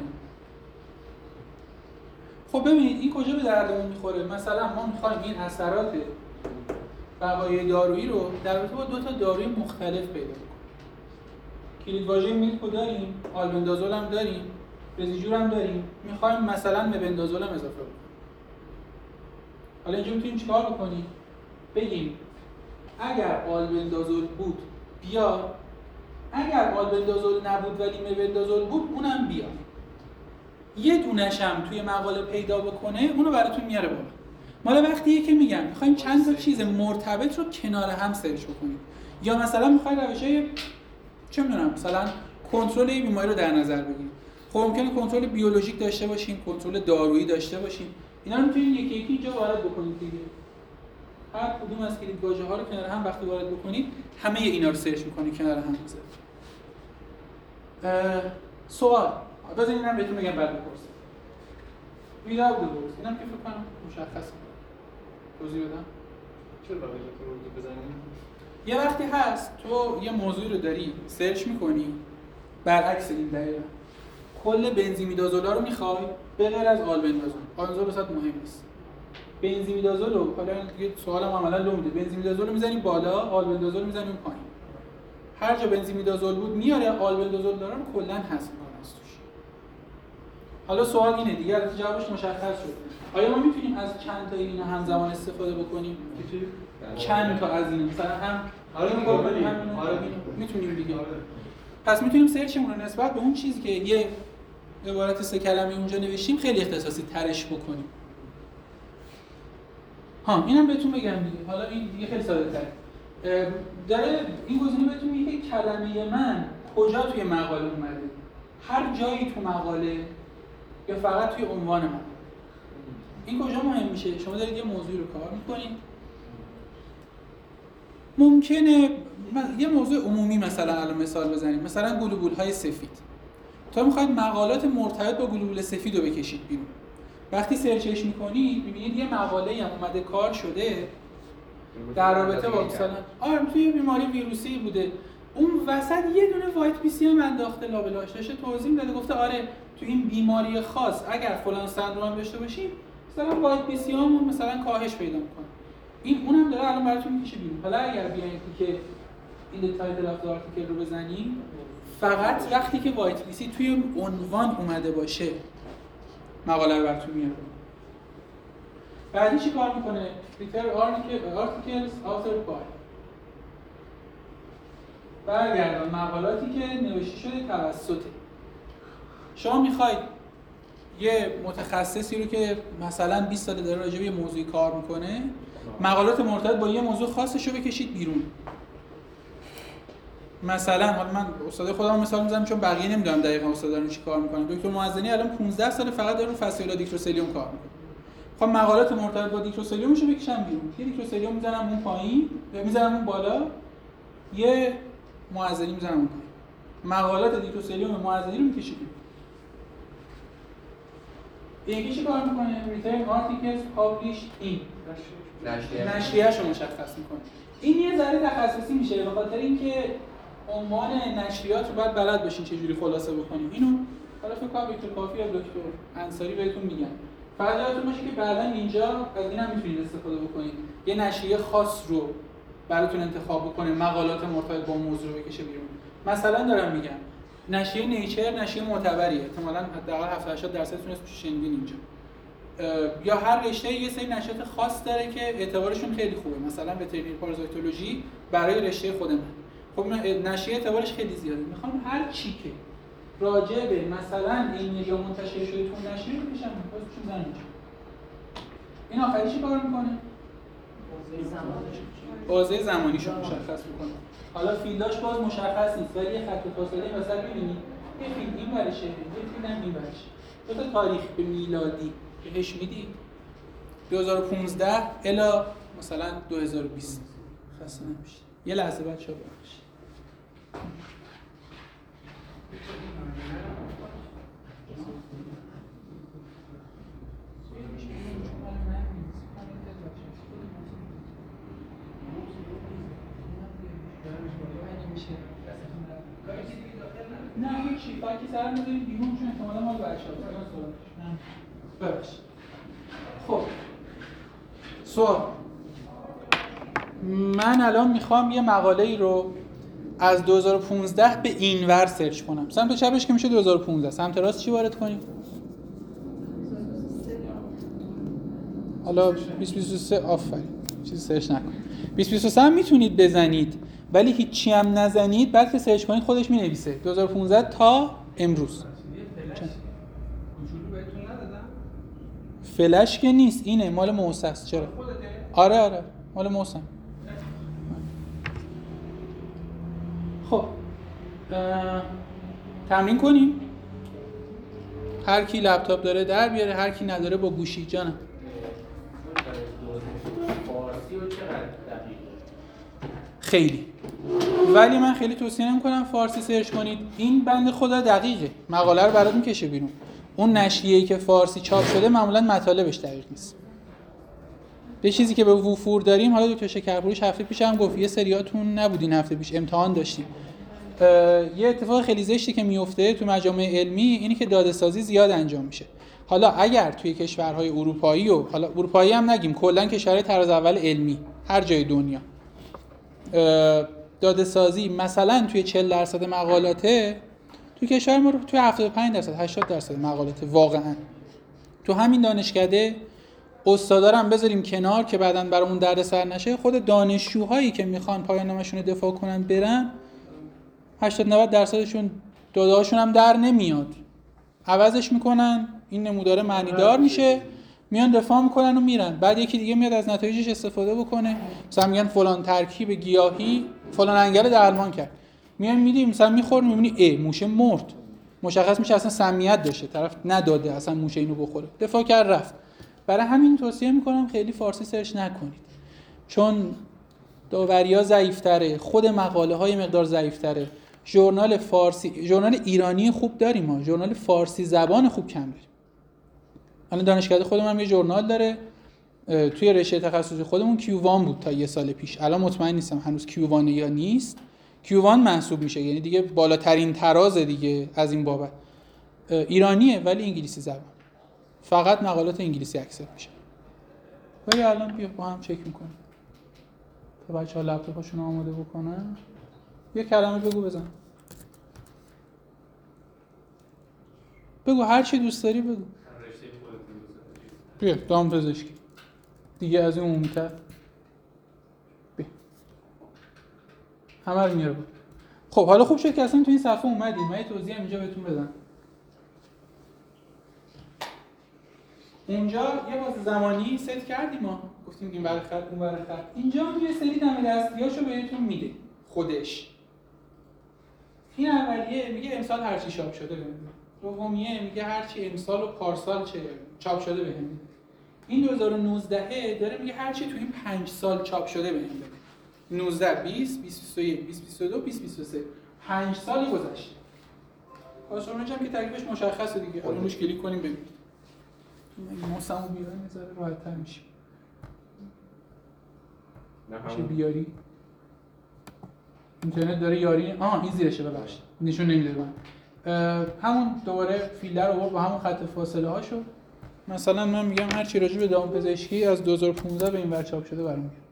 خب ببینید این کجا به دردمون میخوره؟ مثلا ما میخوایم این اثرات بقای دارویی رو در رابطه با دو تا داروی مختلف پیدا کنیم. کلید واژه میلکو داریم، آلبندازول هم داریم، رزیجور هم داریم. میخوایم مثلا مبندازول هم اضافه کنیم. حالا اینجا میتونیم چیکار بکنیم؟ بگیم اگر آلبندازول بود بیا، اگر آلبندازول نبود ولی مبندازول بود اونم بیا. یه دونش هم توی مقاله پیدا بکنه اونو براتون میاره بالا. مال وقتیه که میگم میخوایم چند تا چیز مرتبط رو کنار هم سرچ بکنیم یا مثلا میخوایم روشای چه میدونم مثلا کنترل این بیماری رو در نظر بگیریم. خب ممکنه کنترل بیولوژیک داشته باشیم، کنترل دارویی داشته باشیم. اینا رو میتونید یکی یکی اینجا وارد بکنید دیگه. هر کدوم از کلید واژه ها رو کنار هم وقتی وارد بکنید همه اینا رو سرچ می‌کنید کنار هم بذارید. سوال بذارید اینم بهتون بگم بعد بپرسید. without the words اینم که فکر کنم مشخصه. توضیح بدم؟ چرا باید تو بزنیم؟ یه وقتی هست تو یه موضوعی رو داری سرچ می‌کنی برعکس این دقیقاً کل بنزیمیدازولا رو می‌خوای به غیر از آلبندازول. آلبندازول واسه مهم نیست. بنزیمیدازول رو حالا یه سوالم عملاً لو میده. بنزیمیدازول رو می‌زنی بالا، آلبندازول رو می‌زنی پایین. هر جا بنزیمیدازول بود میاره، آلبندازول داره رو کلاً حذف می‌کنه از توش. حالا سوال اینه دیگه البته جوابش مشخص شد. آیا ما می‌تونیم از چند تا اینا همزمان استفاده بکنیم؟ چند تا از این مثلا هم آره می‌کنیم آره می‌تونیم دیگه. پس می‌تونیم سرچمون رو نسبت به اون چیزی که یه عبارت سه کلمه اونجا نوشتیم خیلی اختصاصی ترش بکنیم. ها اینم بهتون بگم دیگه. حالا این دیگه خیلی ساده‌تره. داره این گزینه بهتون میگه که کلمه من کجا توی مقاله اومده. هر جایی تو مقاله یا فقط توی عنوان من. این کجا مهم میشه؟ شما دارید یه موضوعی رو کار می‌کنید. ممکنه یه موضوع عمومی مثلا الان مثال بزنیم. مثلا گلوبول‌های سفید. تا میخواید مقالات مرتبط با گلوبول سفید رو بکشید بیرون. وقتی سرچش میکنید میبینید یه مقاله هم اومده کار شده در رابطه با مثلا آره توی بیماری ویروسی بوده، اون وسط یه دونه وایت پی سی هم انداخته لابلاش، داشته توضیح داده گفته آره تو این بیماری خاص اگر فلان سندروم داشته باشیم مثلا وایت پی سی هامون مثلا کاهش پیدا میکنه. این اونم داره الان براتون میکشه بیرون. حالا اگر بیاین که این تایتل اف آرتیکل رو بزنیم، فقط وقتی که وایت پی سی توی عنوان اومده باشه مقاله رو براتون میاره. بعدی چی کار میکنه؟ Refer articles authored by. برگردان مقالاتی که نوشته شده توسط. شما میخواید یه متخصصی رو که مثلا بیست سال داره راجع به یه موضوعی کار میکنه، مقالات مرتبط با یه موضوع خاصش رو بکشید بیرون. مثلا حالا من استاد خودم مثال میزنم چون بقیه نمیدونم دقیقاً استادان چی کار میکنن. دکتر معزنی الان پانزده سال فقط داره رو فاسیولا دیکروسلیوم کار میکنه. خب مقالات مرتبط با دیکروسلیومش رو بکشم بیرون. یه دیکروسلیوم میزنم اون پایین، میزنم اون بالا، یه معزنی میزنم اون پایین. مقالات دیکروسلیوم معزنی رو میکشید بیرون. یکی چی کار میکنه؟ Return articles published in. نشریه‌اش رو مشخص میکنه. این یه ذره تخصصی میشه به خاطر اینکه عنوان نشریات رو باید بلد باشین چه جوری خلاصه بکنیم. اینو حالا فکر کنم دکتر کافی یا دکتر انصاری بهتون میگن. فقط یادتون باشه که بعداً اینجا از این هم میتونید استفاده بکنید. یه نشریه خاص رو براتون انتخاب بکنه، مقالات مرتبط با موضوع رو بکشه بیرون. مثلا دارم میگم نشریه نیچر نشریه معتبریه. احتمالاً حداقل هفتاد هشتاد درصدتون اسمش شنیدین اینجا. یا هر رشته یه سری نشریات خاص داره که اعتبارشون خیلی خوبه. مثلا وترینری پارازیتولوژی برای رشته خود من، خب نشریه اعتبارش خیلی زیاده. میخوام هر چی که راجع به مثلا این یا منتشر شده تو نشریه رو بکشم بازش میذارم. این آخری چی کار میکنه؟ بازه زمانیشو مشخص میکنه. حالا فیلداش باز مشخص نیست ولی یه خط فاصله وسط می‌بینید. یه فیلد این ورشه، یه فیلد هم این ورشه. دو تا تاریخ به میلادی بهش میدی دو هزار و پانزده الی مثلا دو هزار و بیست. خسته نباشید. یه لحظه بچه‌ها ببخشید. نه هیچی، فاکی سر می‌ذاریم بیرون چون احتمالاً مال بچه‌ها ببخشید. خب سوال، من الان میخوام یه مقاله ای رو از دو هزار و پانزده به این ور سرچ کنم. سمت چپش که میشه دو هزار و پانزده، سمت راست چی وارد کنیم؟ حالا بیست بیست و سه آفرین، چیزی سرچ نکنید. بیست بیست و سه هم میتونید بزنید ولی هیچی هم نزنید، بعد که سرچ کنید خودش مینویسه دو هزار و پانزده تا امروز. فلش که نیست، اینه مال موسس. چرا؟ آره آره مال موسم. خب تمرین کنیم. هر کی لپتاپ داره در بیاره، هر کی نداره با گوشی. جانم خیلی، ولی من خیلی توصیه نمی‌کنم فارسی سرچ کنید. این بنده خدا دقیقه، مقاله رو برات میکشه بیرون. اون نشریه‌ای که فارسی چاپ شده معمولاً مطالبش دقیق نیست. یه چیزی که به وفور داریم، حالا دکتر شکرپوریش هفته پیش هم گفت، یه سریاتون نبودین هفته پیش امتحان داشتیم. یه اتفاق خیلی زشتی که میفته تو مجامع علمی اینی که داده‌سازی زیاد انجام میشه. حالا اگر توی کشورهای اروپایی و حالا اروپایی هم نگیم، کلاً کشورهای طراز اول علمی هر جای دنیا داده‌سازی مثلا توی چهل درصد مقالاته، تو کشور ما رو توی هفتاد و پنج درصد هشتاد درصد مقالاته. واقعا تو همین دانشکده استادارم بذاریم کنار که بعداً برامون دردسر نشه، خود دانشجوهایی که میخوان پایان نامه‌شون رو دفاع کنن برن هشتاد نود درصدشون داده‌هاشون هم در نمیاد، عوضش میکنن، این نمودار معنیدار میشه، میان دفاع میکنن و میرن. بعد یکی دیگه میاد از نتایجش استفاده بکنه، مثلا میگن فلان ترکیب گیاهی فلان انگل درمان کرد، میان میدیم مثلا میخورن میبینی ای موشه مرد، مشخص میشه اصلا سمیت داشته، طرف نداده اصلا موشه اینو بخوره، دفاع کرد رفت. برای همین توصیه میکنم خیلی فارسی سرچ نکنید، چون داوری‌ها ضعیف‌تره، خود مقاله های مقدار ضعیف‌تره، ژورنال فارسی، ژورنال ایرانی خوب داریم ما، ژورنال فارسی زبان خوب کم داریم. الان دانشکده خودمون هم یه ژورنال داره توی رشته تخصصی خودمون، کیو وان بود تا یه سال پیش. الان مطمئن نیستم هنوز کیو وان یا نیست. کیو وان محسوب میشه، یعنی دیگه بالاترین تراز دیگه از این بابت. ایرانیه ولی انگلیسی زبان، فقط مقالات انگلیسی اکسپت میشه. ولی الان بیا با هم چک میکنیم تا بچه‌ها لپتاپشون آماده بکنن. یه کلمه بگو بزن، بگو هر چی دوست داری بگو. بیا دامپزشکی دیگه از این عمومی‌تر بیا همه رو میاره بود. خب حالا خوب شد که اصلا تو این صفحه اومدیم. من یه توضیح هم اینجا بهتون بدم. اونجا یه باز زمانی ست کردیم، ما گفتیم این ور خط اون ور خط. اینجا یه سری دم دستیاشو بهتون میده خودش. این اولیه میگه امسال هر چی چاپ شده بهم. دومیه میگه هر چی امسال و پارسال چه چاپ شده بهم. این دو هزار و نوزده داره میگه هر چی تو این پنج سال چاپ شده بهم بده. نوزده، بیست، بیست و یک، بیست، بیست و دو، بیست، بیست و سه. پنج سال گذشته. کارشناس هم که تکلیفش مشخصه دیگه. حالا روش کلیک کنیم ببینید. این موسمو بیاریم یه ذره راحت‌تر میشه. چه بیاری؟ اینترنت داره یاری. آها این زیرشه ببخشید. نشون نمیده من. همون دوباره فیلتر رو با همون خط فاصله هاشو مثلا من میگم هر چی راجع به دامپزشکی از دو هزار و پانزده به این ور چاپ شده برام میگم.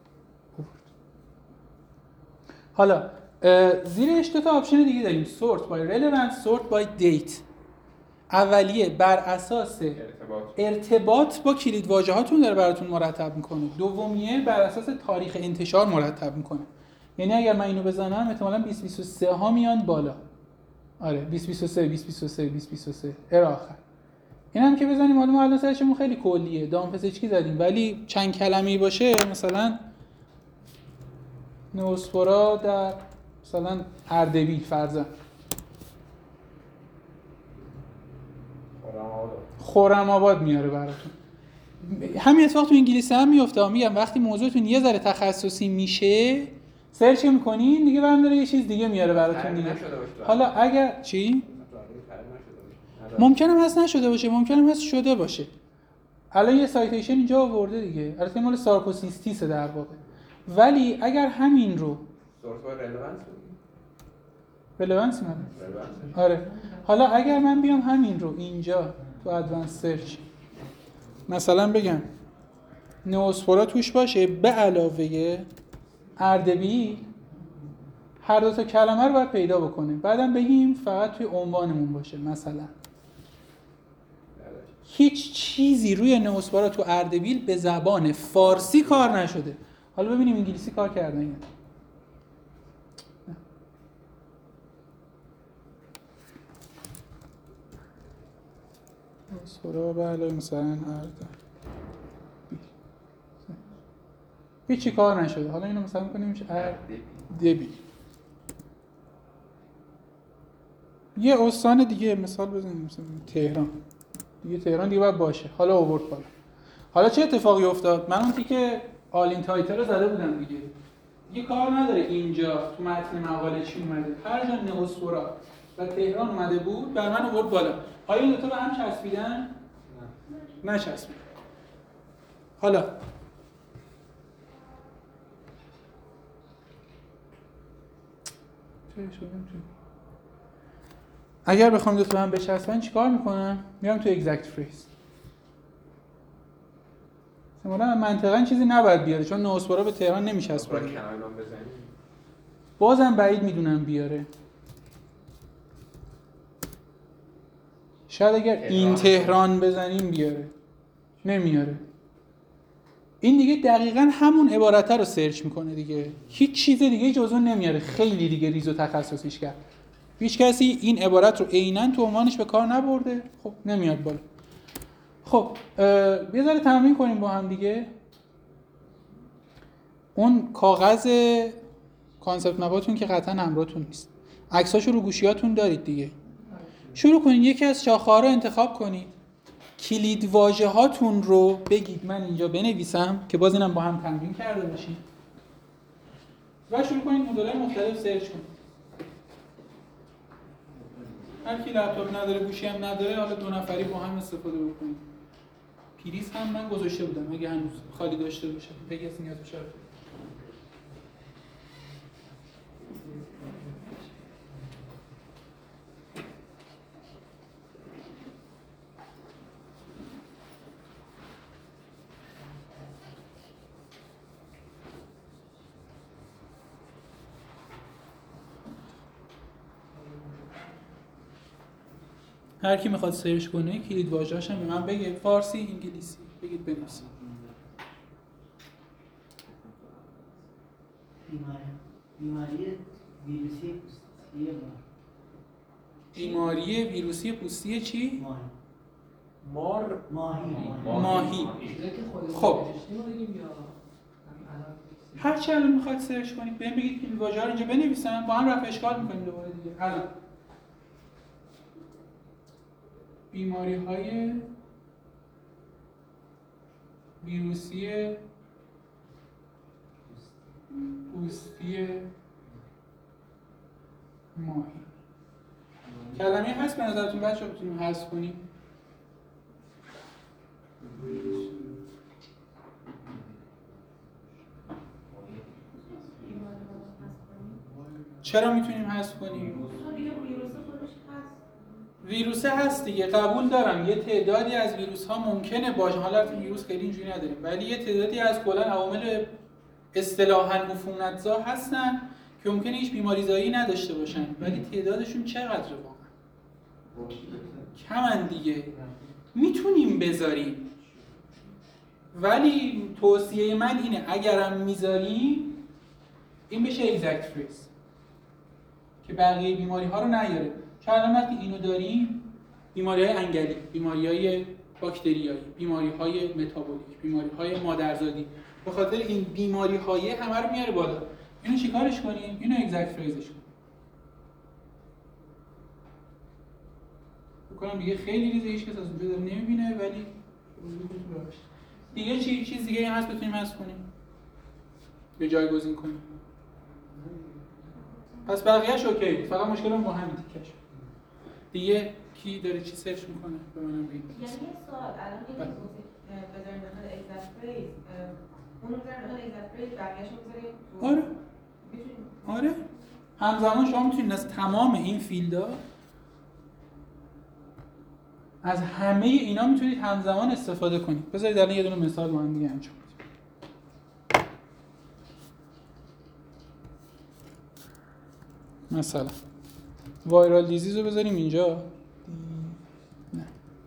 حالا زیرش دو تا آپشن دیگه داریم. sort by relevance، sort by date. اولیه بر اساس ارتباط, ارتباط با کلید واژه هاتون داره براتون مرتب میکنه. دومیه بر اساس تاریخ انتشار مرتب میکنه. یعنی اگر من اینو بزنم احتمالاً بیست بیست و سه ها میان بالا. آره بیست بیست و سه بیست بیست و سه بیست بیست و سه الی آخر. اینم که بزنیم حالا ما الان سرچمون خیلی کلیه. دامپزشکی زدیم ولی چند کلمه‌ای باشه مثلا نوسفورا در مثلا اردبیل فرضاً خرم آباد میاره براتون. همین اتفاق تو انگلیسی هم میفته. میگم وقتی موضوعتون یه ذره تخصصی میشه سرچ میکنین دیگه برام داره یه چیز دیگه میاره براتون دیگه. حالا اگر چی ممکنه هست نشده باشه، ممکنه هست شده باشه. الان یه سایتیشن اینجا آورده دیگه، البته مال سارکوسیستیسه در واقع. ولی اگر همین رو سورس با رلوانس رلوانس من آره حالا اگر من بیام همین رو اینجا تو ادوانس سرچ مثلا بگم نوسفورا توش باشه به علاوه اردبیل، هر دو تا کلمه رو باید پیدا بکنه. بعدم بگیم فقط توی عنوانمون باشه. مثلا هیچ چیزی روی نوسفورا تو اردبیل به زبان فارسی کار نشده. حالا ببینیم انگلیسی کار کردن یا نوسفورا بله مثلا اردبیل هیچی کار نشده. حالا اینو مثلا می‌کنیم اردبیل. یه استان دیگه مثال بزنیم مثلا تهران. دیگه تهران دیگه باید باشه. حالا آورد بالا. حالا چه اتفاقی افتاد؟ من اون تیکه آلین تایتل رو زده بودم دیگه. دیگه کار نداره اینجا تو متن مقاله چی اومده. هر جا نوسفورا و تهران اومده بود بر من آورد بالا. آیا این دو تا به هم چسبیدن؟ نه. نچسبیدن. حالا اگر بخوام دو تا به هم بچسبن چیکار میکنم؟ میرم تو exact phrase. مثلا منطقاً چیزی نباید بیاره چون نوسفورا به تهران نمیچسبه. بازم بعید میدونم بیاره. شاید اگر این تهران بزنیم بیاره. نمیاره. این دیگه دقیقاً همون عبارته رو سرچ میکنه دیگه. هیچ چیز دیگه جز اون نمیاره. خیلی دیگه ریز و تخصصیش کرد. هیچ کسی این عبارت رو عیناً تو عنوانش به کار نبرده. خب نمیاد بالا. خب یه ذره تمرین کنیم با هم دیگه. اون کاغذ کانسپت مپاتون که قطعاً همراهتون نیست. عکساشو رو گوشیاتون دارید دیگه. شروع کنید یکی از شاخه‌ها رو انتخاب کنید. کلید واژه هاتون رو بگید. من اینجا بنویسم که باز اینم با هم تمرین کرده باشیم. و شروع کنید مدل‌های مختلف سرچ کنید. هر کی لپتاپ نداره گوشی هم نداره حالا دو نفری با هم استفاده بکنید. پریز هم من گذاشته بودم اگه هنوز خالی داشته باشه اگه کسی نیاز باشه. هر کی میخواد سرچ کنه کلید واژه‌اش هم به من بگه، فارسی انگلیسی بگید بنویسید. بیماری ویروسی پوستی بیماری ویروسی پوستی چی؟ مار ماهی ماهی. خب هر چی الان میخواد سرچ کنید بهم بگید کلید واژه رو اینجا بنویسم با هم رفع اشکال میکنیم دوباره دیگه. الان بیماری های ویروسی پوستی ماهی. کلمه هست به نظرتون بچه ها بتونیم حذف کنیم؟ چرا میتونیم حذف کنیم؟ ویروس هست دیگه، قبول دارم یه تعدادی از ویروس ها ممکنه باشه، حالا ویروس خیلی اینجوری نداریم، ولی یه تعدادی از کلا عوامل اصطلاحاً عفونت‌زا هستن که ممکنه هیچ بیماریزایی نداشته باشن، ولی تعدادشون چقدره واقعا؟ کمن دیگه. میتونیم بذاریم، ولی توصیه من اینه اگرم میذاریم این بشه exact phrase که بقیه بیماری ها رو نیاره. چون الان وقتی اینو داریم بیماری های انگلی، بیماری های باکتریایی، بیماری های متابولیک، بیماری های مادرزادی، به خاطر این بیماری های همه رو میاره بالا. اینو چیکارش کنیم؟ اینو exact phraseش کنیم. بکنم دیگه خیلی ریزه هیچ کس از اونجا داره نمیبینه، ولی دیگه چی چیز دیگه هم هست بتونیم حذف کنیم به جایگزین کنیم. پس بقیه‌اش اوکی بود، فقط مشکلمون با همین تیکش. دیگه کی داره چی سرچ میکنه به منم بگید. یعنی یه سوال الان که گفتید بذارید داخل exact phrase اون رو بذارید داخل exact phrase بقیه‌اشو بذارید. آره آره همزمان شما میتونید از تمام این فیلدها از همه اینا میتونید همزمان استفاده کنید. بذارید الان یه دونه مثال با هم دیگه انجام بدیم. مثلا وایرال دیزیز رو بذاریم اینجا. نه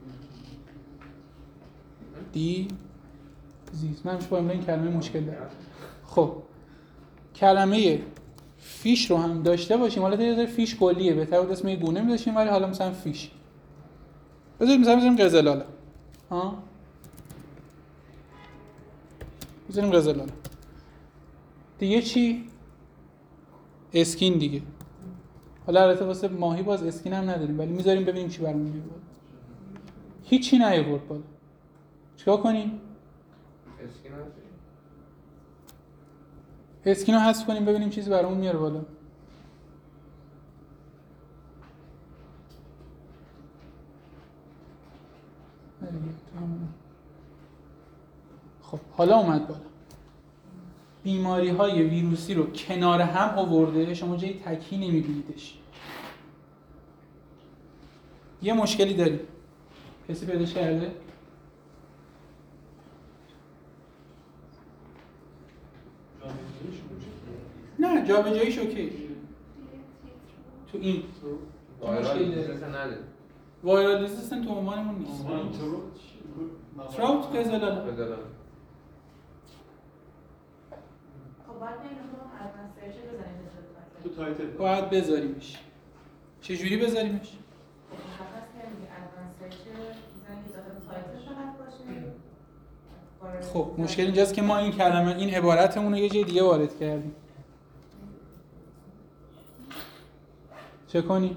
دی دیزیز من میشه با این کلمه مشکل دارم. خب کلمه فیش رو هم داشته باشیم. حالا یه ذره فیش کلیه، بهتر بود اسم یه گونه می‌ذاشتیم، ولی حالا مثلا فیش بذاریم، مثلا بذاریم قزلالا. ها بذاریم قزلالا. دیگه چی؟ اسکین دیگه. حالا البته واسه ماهی باز اسکین هم نداریم، ولی میذاریم ببینیم چی برامون میاد. هیچی نیاورد بالا. چیکار کنیم؟ اسکین هست. اسکین رو حذف کنیم ببینیم چیزی برامون میاره بالا. خب حالا اومد بالا. بیماری های ویروسی رو کنار هم آورده، شما جایی تکی نمیبینیدش. یه مشکلی داریم. کسی پیداش کرده؟ نه جابجاییش اوکی. تو این وایرال دیزیز نداره. وایرال دیزیز تو عنوانمون نیست. تراوت قزلالا. قزلالا. خب باید بین خودم ادوانس سرچ بزنید تو تایتل باید بذاریمش. چجوری بذاریمش؟ مشخص نمیگه ادوانس سرچ بزنید که داخل تایتل فقط باشه. خب مشکل اینجاست که ما این کلمه این عبارتمون رو یه جای دیگه وارد کردیم. چه کنی؟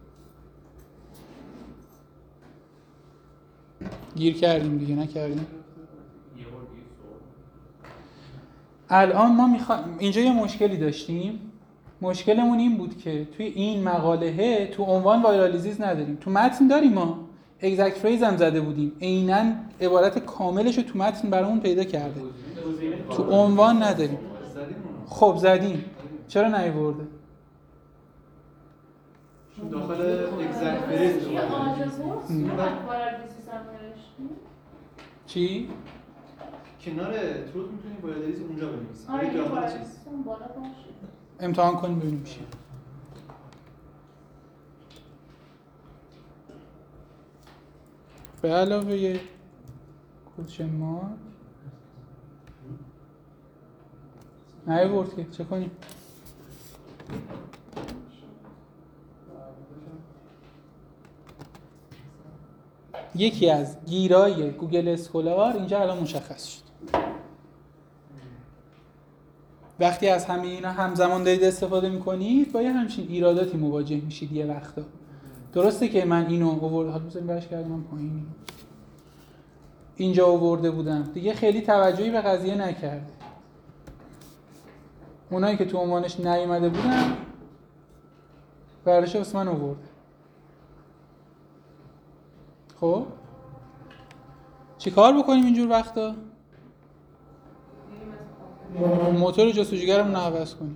گیر کردیم دیگه نکردیم. الان ما میخوایم اینجا یه مشکلی داشتیم. مشکلمون این بود که توی این مقاله تو عنوان وایرالیزیس نداریم. تو متن داریم، ما اگزکت فریز هم زده بودیم، عیناً عبارت کاملش رو تو متن برامون پیدا کرده، تو عنوان نداریم. خب زدیم، چرا نیاورده؟ داخل اگزکت فریز چی؟ کنار تروت میتونیم وایرالیزیس اونجا بنویسیم. آره ولی داخل باشه. چیز بالا باشه. امتحان کنیم ببینیم چیه. به علاوه کوشن مارک نیاورد که چه کنیم؟ یکی از گیرای گوگل اسکولار اینجا الان مشخص شد. وقتی از همه اینا همزمان دارید استفاده میکنید با یه همچین ایراداتی مواجه میشید یه وقتا. درسته که من اینو آورد، حالا بذاریم برش کردم پایین، اینجا آورده بودم دیگه، خیلی توجهی به قضیه نکرده. اونایی که تو عنوانش نیومده بودن برداشت واسه من آورده. خب چی کار بکنیم اینجور وقتا؟ موتور جستجوگرمون رو عوض کنیم.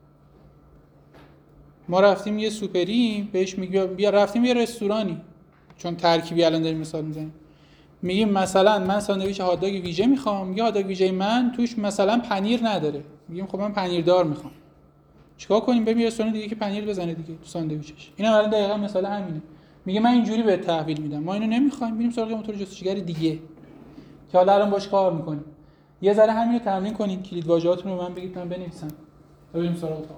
ما رفتیم یه سوپری بهش میگیم بیا، رفتیم یه رستورانی، چون ترکیبی الان داریم مثال میزنیم، میگیم مثلا من ساندویچ هات داگ ویژه میخوام، میگه هات داگ ویژه من توش مثلا پنیر نداره، میگیم خب من پنیردار میخوام. چیکار کنیم؟ بریم یه رستوران دیگه که پنیر بزنه دیگه تو ساندویچش. اینم الان دقیقاً مثال همینه. میگه من اینجوری بهت تحویل میدم، ما اینو نمیخوایم، بریم سراغ موتور جستجوگر دیگه که حالا الان باش کار میکنیم. یه ذره همین رو تمرین کنید، کلید واژه‌هاتون رو من بگید من بنویسم تا بریم سراغ اتاق.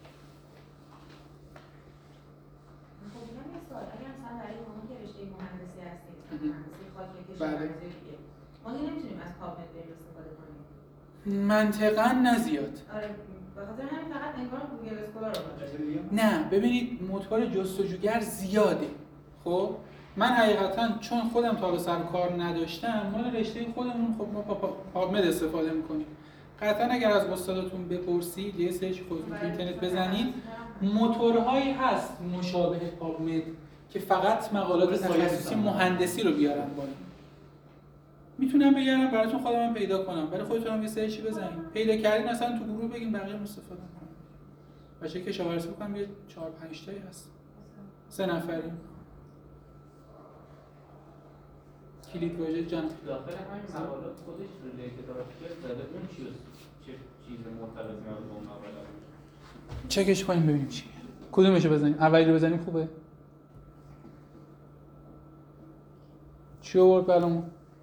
بله. ما نمیتونیم از پابمد بریم استفاده کنیم. منطقاً نه زیاد. آره به خاطر همین فقط انگار گوگل اسکولار رو نه ببینید موتور جستجوگر زیاده. خب من حقیقتاً چون خودم تا به سر کار نداشتم، مال رشته خودمون خب ما پابمد استفاده میکنیم. قطعاً اگر از استاداتون بپرسید یه سرچ خودتون تو اینترنت بزنید، موتورهایی هست مشابه پابمد که فقط مقالات تخصصی مهندسی رو بیارن بالا. میتونم بگم براتون خودم پیدا کنم، ولی خودتون هم یه سرچی بزنید. پیدا کردین اصلا تو گروه بگین بقیه استفاده کنن. بچه‌ای که کشاورزی می‌کنن یه چهار پنج تایی هست. سه نفری. کلید واژه جان داخل همین مقالات خودش ریلیتد آرتیکل زده اون چیه؟ چه چیز مرتبطی با اون مقاله؟ چکش کنیم ببینیم چیه. کدومشو بزنیم؟ اولی رو بزنیم خوبه. چی آورد برامون؟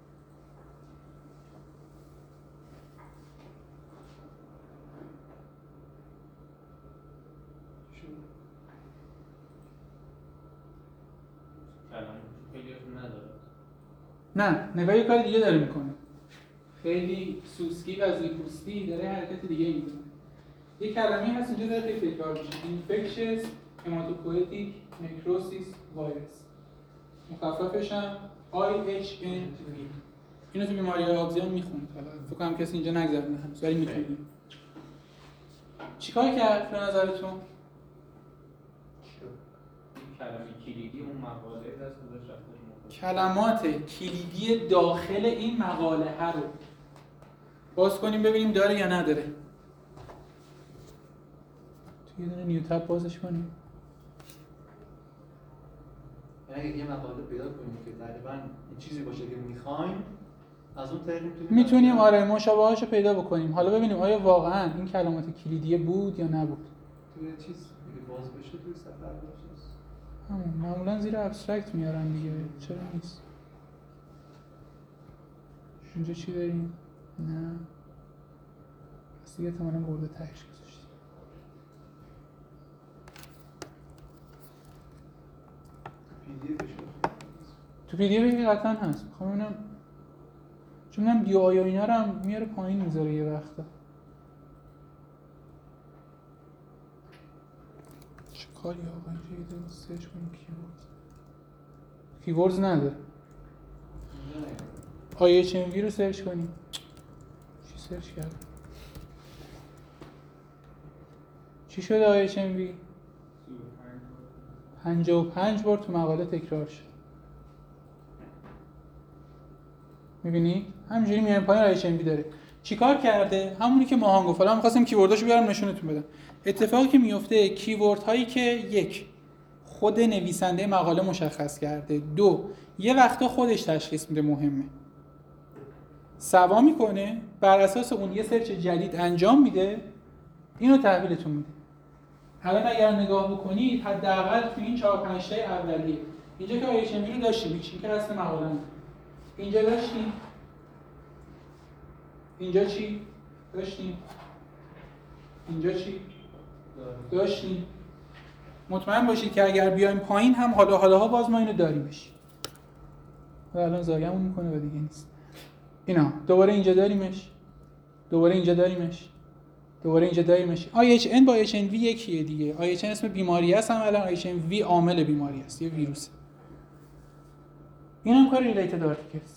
نه، نگاه یه کار دیگه داره میکنه. خیلی سوسکی و زیپوستی داره حرکت دیگه میکنه. یه کلمه‌ای هست اینجا داره خیلی تکرار میشه. اینفکشس هماتوپوئتیک نکروسیس وایرس. مخففش هم آی اچ ان وی. اینو تو بیماری آگزیان میخونید. حالا فکر کنم کسی اینجا نگذرونه هنوز، ولی میتونید. چیکار کرد به نظرتون؟ کلمه کلیدی اون مقاله دست گذاشت رفت. کلمات کلیدی داخل این مقاله ها رو باز کنیم ببینیم داره یا نداره. تو یه دونه نیو تاب بازش کنیم. یعنی اگه یه مقاله پیدا کنیم که تقریباً این چیزی باشه که می‌خوایم، از اون طریق میتونیم میتونیم آره مشابه‌هاشو پیدا بکنیم. حالا ببینیم آیا واقعاً این کلمات کلیدی بود یا نبود. توی چیز باز بشه توی سفر باشه. همون معمولا زیر ابسترکت میارن دیگه، چرا نیست؟ اینجا چی داریم؟ نه پس دیگه تماما برده تهش گذاشتیم. تو پی دی افش قطعا هست. میخوام ببینم چون من دیو آیا اینا رو هم میاره پایین میذاره یه وقتا. چه کاری آقا اینجا یه داریم سرچ کنیم کیوردز. کیوردز نداره. آی اچ ام وی رو سرچ کنیم. چی سرچ کردم؟ چی شد آی اچ ام وی؟ پنجاه و پنج بار تو مقاله تکرار شد. می‌بینی؟ همینجوری میایم پایین آی اچ ام وی داره. چیکار کرده؟ همونی که ماهان گفت. الان می‌خواستم کیورداشو بیارم نشونتون بدم. اتفاقی که میفته کیورد هایی که یک خود نویسنده مقاله مشخص کرده، دو یه وقتا خودش تشخیص میده مهمه، سوا میکنه، بر اساس اون یه سرچ جدید انجام میده، اینو تحویلتون میده. الان اگر نگاه بکنید حداقل تو این چهار پنج تا اولیه اینجا که آی اچ ام وی رو داشتیم، هیچ که اصل مقاله بود. اینجا داشتیم، اینجا چی داشتیم، اینجا چی داشتیم. مطمئن باشید که اگر بیایم پایین هم حالا حالاها باز ما اینو داریمش. و الان زاگمون میکنه و دیگه نیست. اینا دوباره اینجا داریمش، دوباره اینجا داریمش، دوباره اینجا داریمش. آی اچ ان با اچ ان وی یکیه دیگه. آی اچ ان اسم بیماری هست، هم الان آی اچ ان وی عامل بیماری است، یه ویروسه. این هم کار ریلیتد آرتیکلز.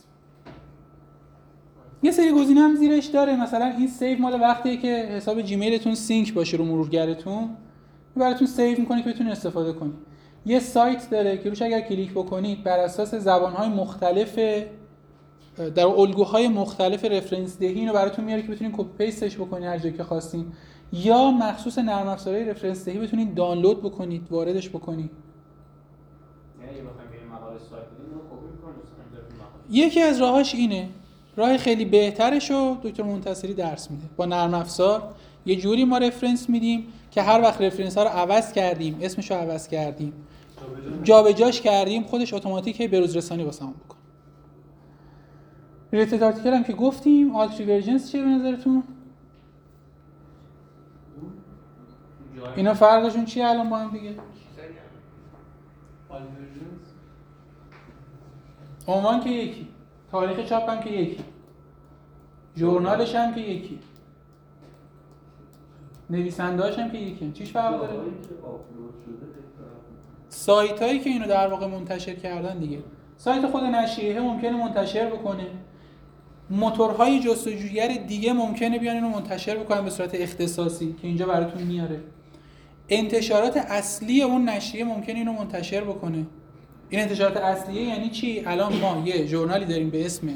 یه سری گزینه هم زیرش داره، مثلا این سیو مال وقتیه که حساب جیمیلتون سینک باشه رو مرورگرتون، براتون سیو میکنه که بتونید استفاده کنید. یه سایت داره که روش اگر کلیک بکنید بر اساس زبان‌های مختلف در الگوهای مختلف رفرنس دهی اینو براتون میاره که بتونید کپی پیستش بکنید هر جایی که خواستین، یا مخصوص نرم افزارهای رفرنس دهی بتونید دانلود بکنید، واردش بکنید. یعنی بخوایم بریم مقاله سایت بدیم رو کپی می‌کنیم. یکی از راهاش اینه. راه خیلی بهترشو دکتر منتصری درس میده. با نرم افزار یه جوری ما رفرنس میدیم که هر وقت رفرنس ها رو عوض کردیم، اسمش رو عوض کردیم، جابجاش کردیم، خودش اتوماتیک هی بروز رسانی واسمون بکنه. ریلیتد آرتیکل هم که گفتیم. آلت ریورژنس چیه به نظرتون؟ اینا فرقشون چیه الان با هم دیگه؟ عنوان که یکی، تاریخ چاپ هم که یکی، ژورنالش هم که یکی، نویسنده‌اش هم که یکی. چیش فرق داره؟ سایت هایی که اینو در واقع منتشر کردن دیگه. سایت خود نشریه ممکنه منتشر بکنه، موتورهای جستجوگر دیگه ممکنه بیان اینو منتشر بکنن به صورت اختصاصی که اینجا براتون میاره. انتشارات اصلی اون نشریه ممکنه اینو منتشر بکنه. این انتشارات اصلیه یعنی چی؟ الان ما یه ژورنالی داریم به اسم،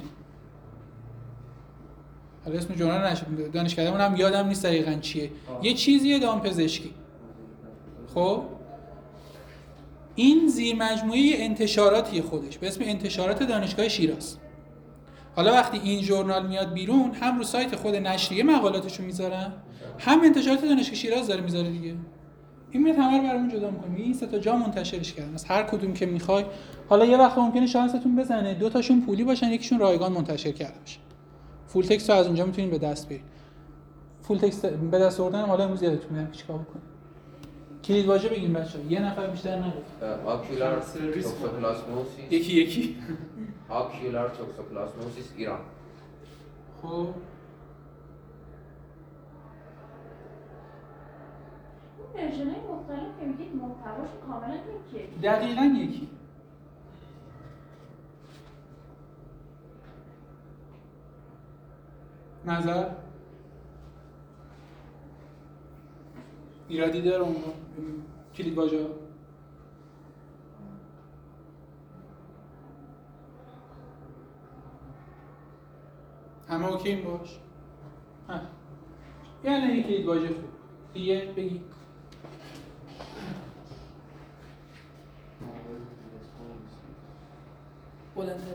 حالا اسم ژورنال دانشکدهمون هم یادم نیست دقیقاً چیه، آه. یه چیزیه دامپزشکی. خب این زیر مجموعه انتشاراتی خودش به اسم انتشارات دانشگاه شیراز. حالا وقتی این ژورنال میاد بیرون، هم رو سایت خود نشریه مقالاتشو میذارن، هم انتشارات دانشگاه شیراز داره میذاره دیگه. این میاد همه رو برامون جدا میکنه. این سه تا جا منتشرش کردن، از هر کدوم که میخوای. حالا یه وقت ممکنه شانستون بزنه دو تاشون پولی باشن، یکیشون رایگان منتشر کرده باشه. فول تکست رو از اونجا میتونید به دست بیارید. فول تکست به دست آوردن حالا امروز یادتون میاد چیکار بکنید. کلید واژه بگیم بچه‌ها، یه نفر بیشتر نگفت. آکیولار توکسوپلاسموسیس. یکی یکی. آکیولار توکسوپلاسموسیس ایران. خب ورژن‌های مختلف که میگید محتواش کاملا یکیه. دقیقاً یکی. نظر ایرادی داره اون کلید واژه همه اوکی باش. ها یعنی یک کلید واژه خوب دیگه بگی. بلندتر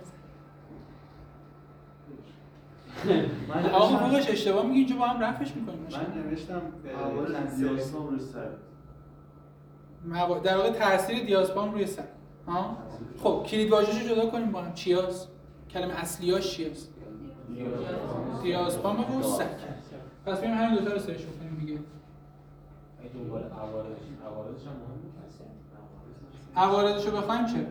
آقا فوقش اشتباه میگی، اینجا با هم رفعش میکنیم. من نوشتم به دیازپام روی سر. موا... در واقع تاثیر دیازپام روی سر. ها خب کلید واژه‌شو جدا کنیم با هم. چیاس کلمه اصلیاش چیاست؟ دیازپام و سک. پس بریم همین دو تا رو سرچ کنیم دیگه. ای دنبال عوارضش عوارضش هم مهمه. عوارضشو بخوایم چه؟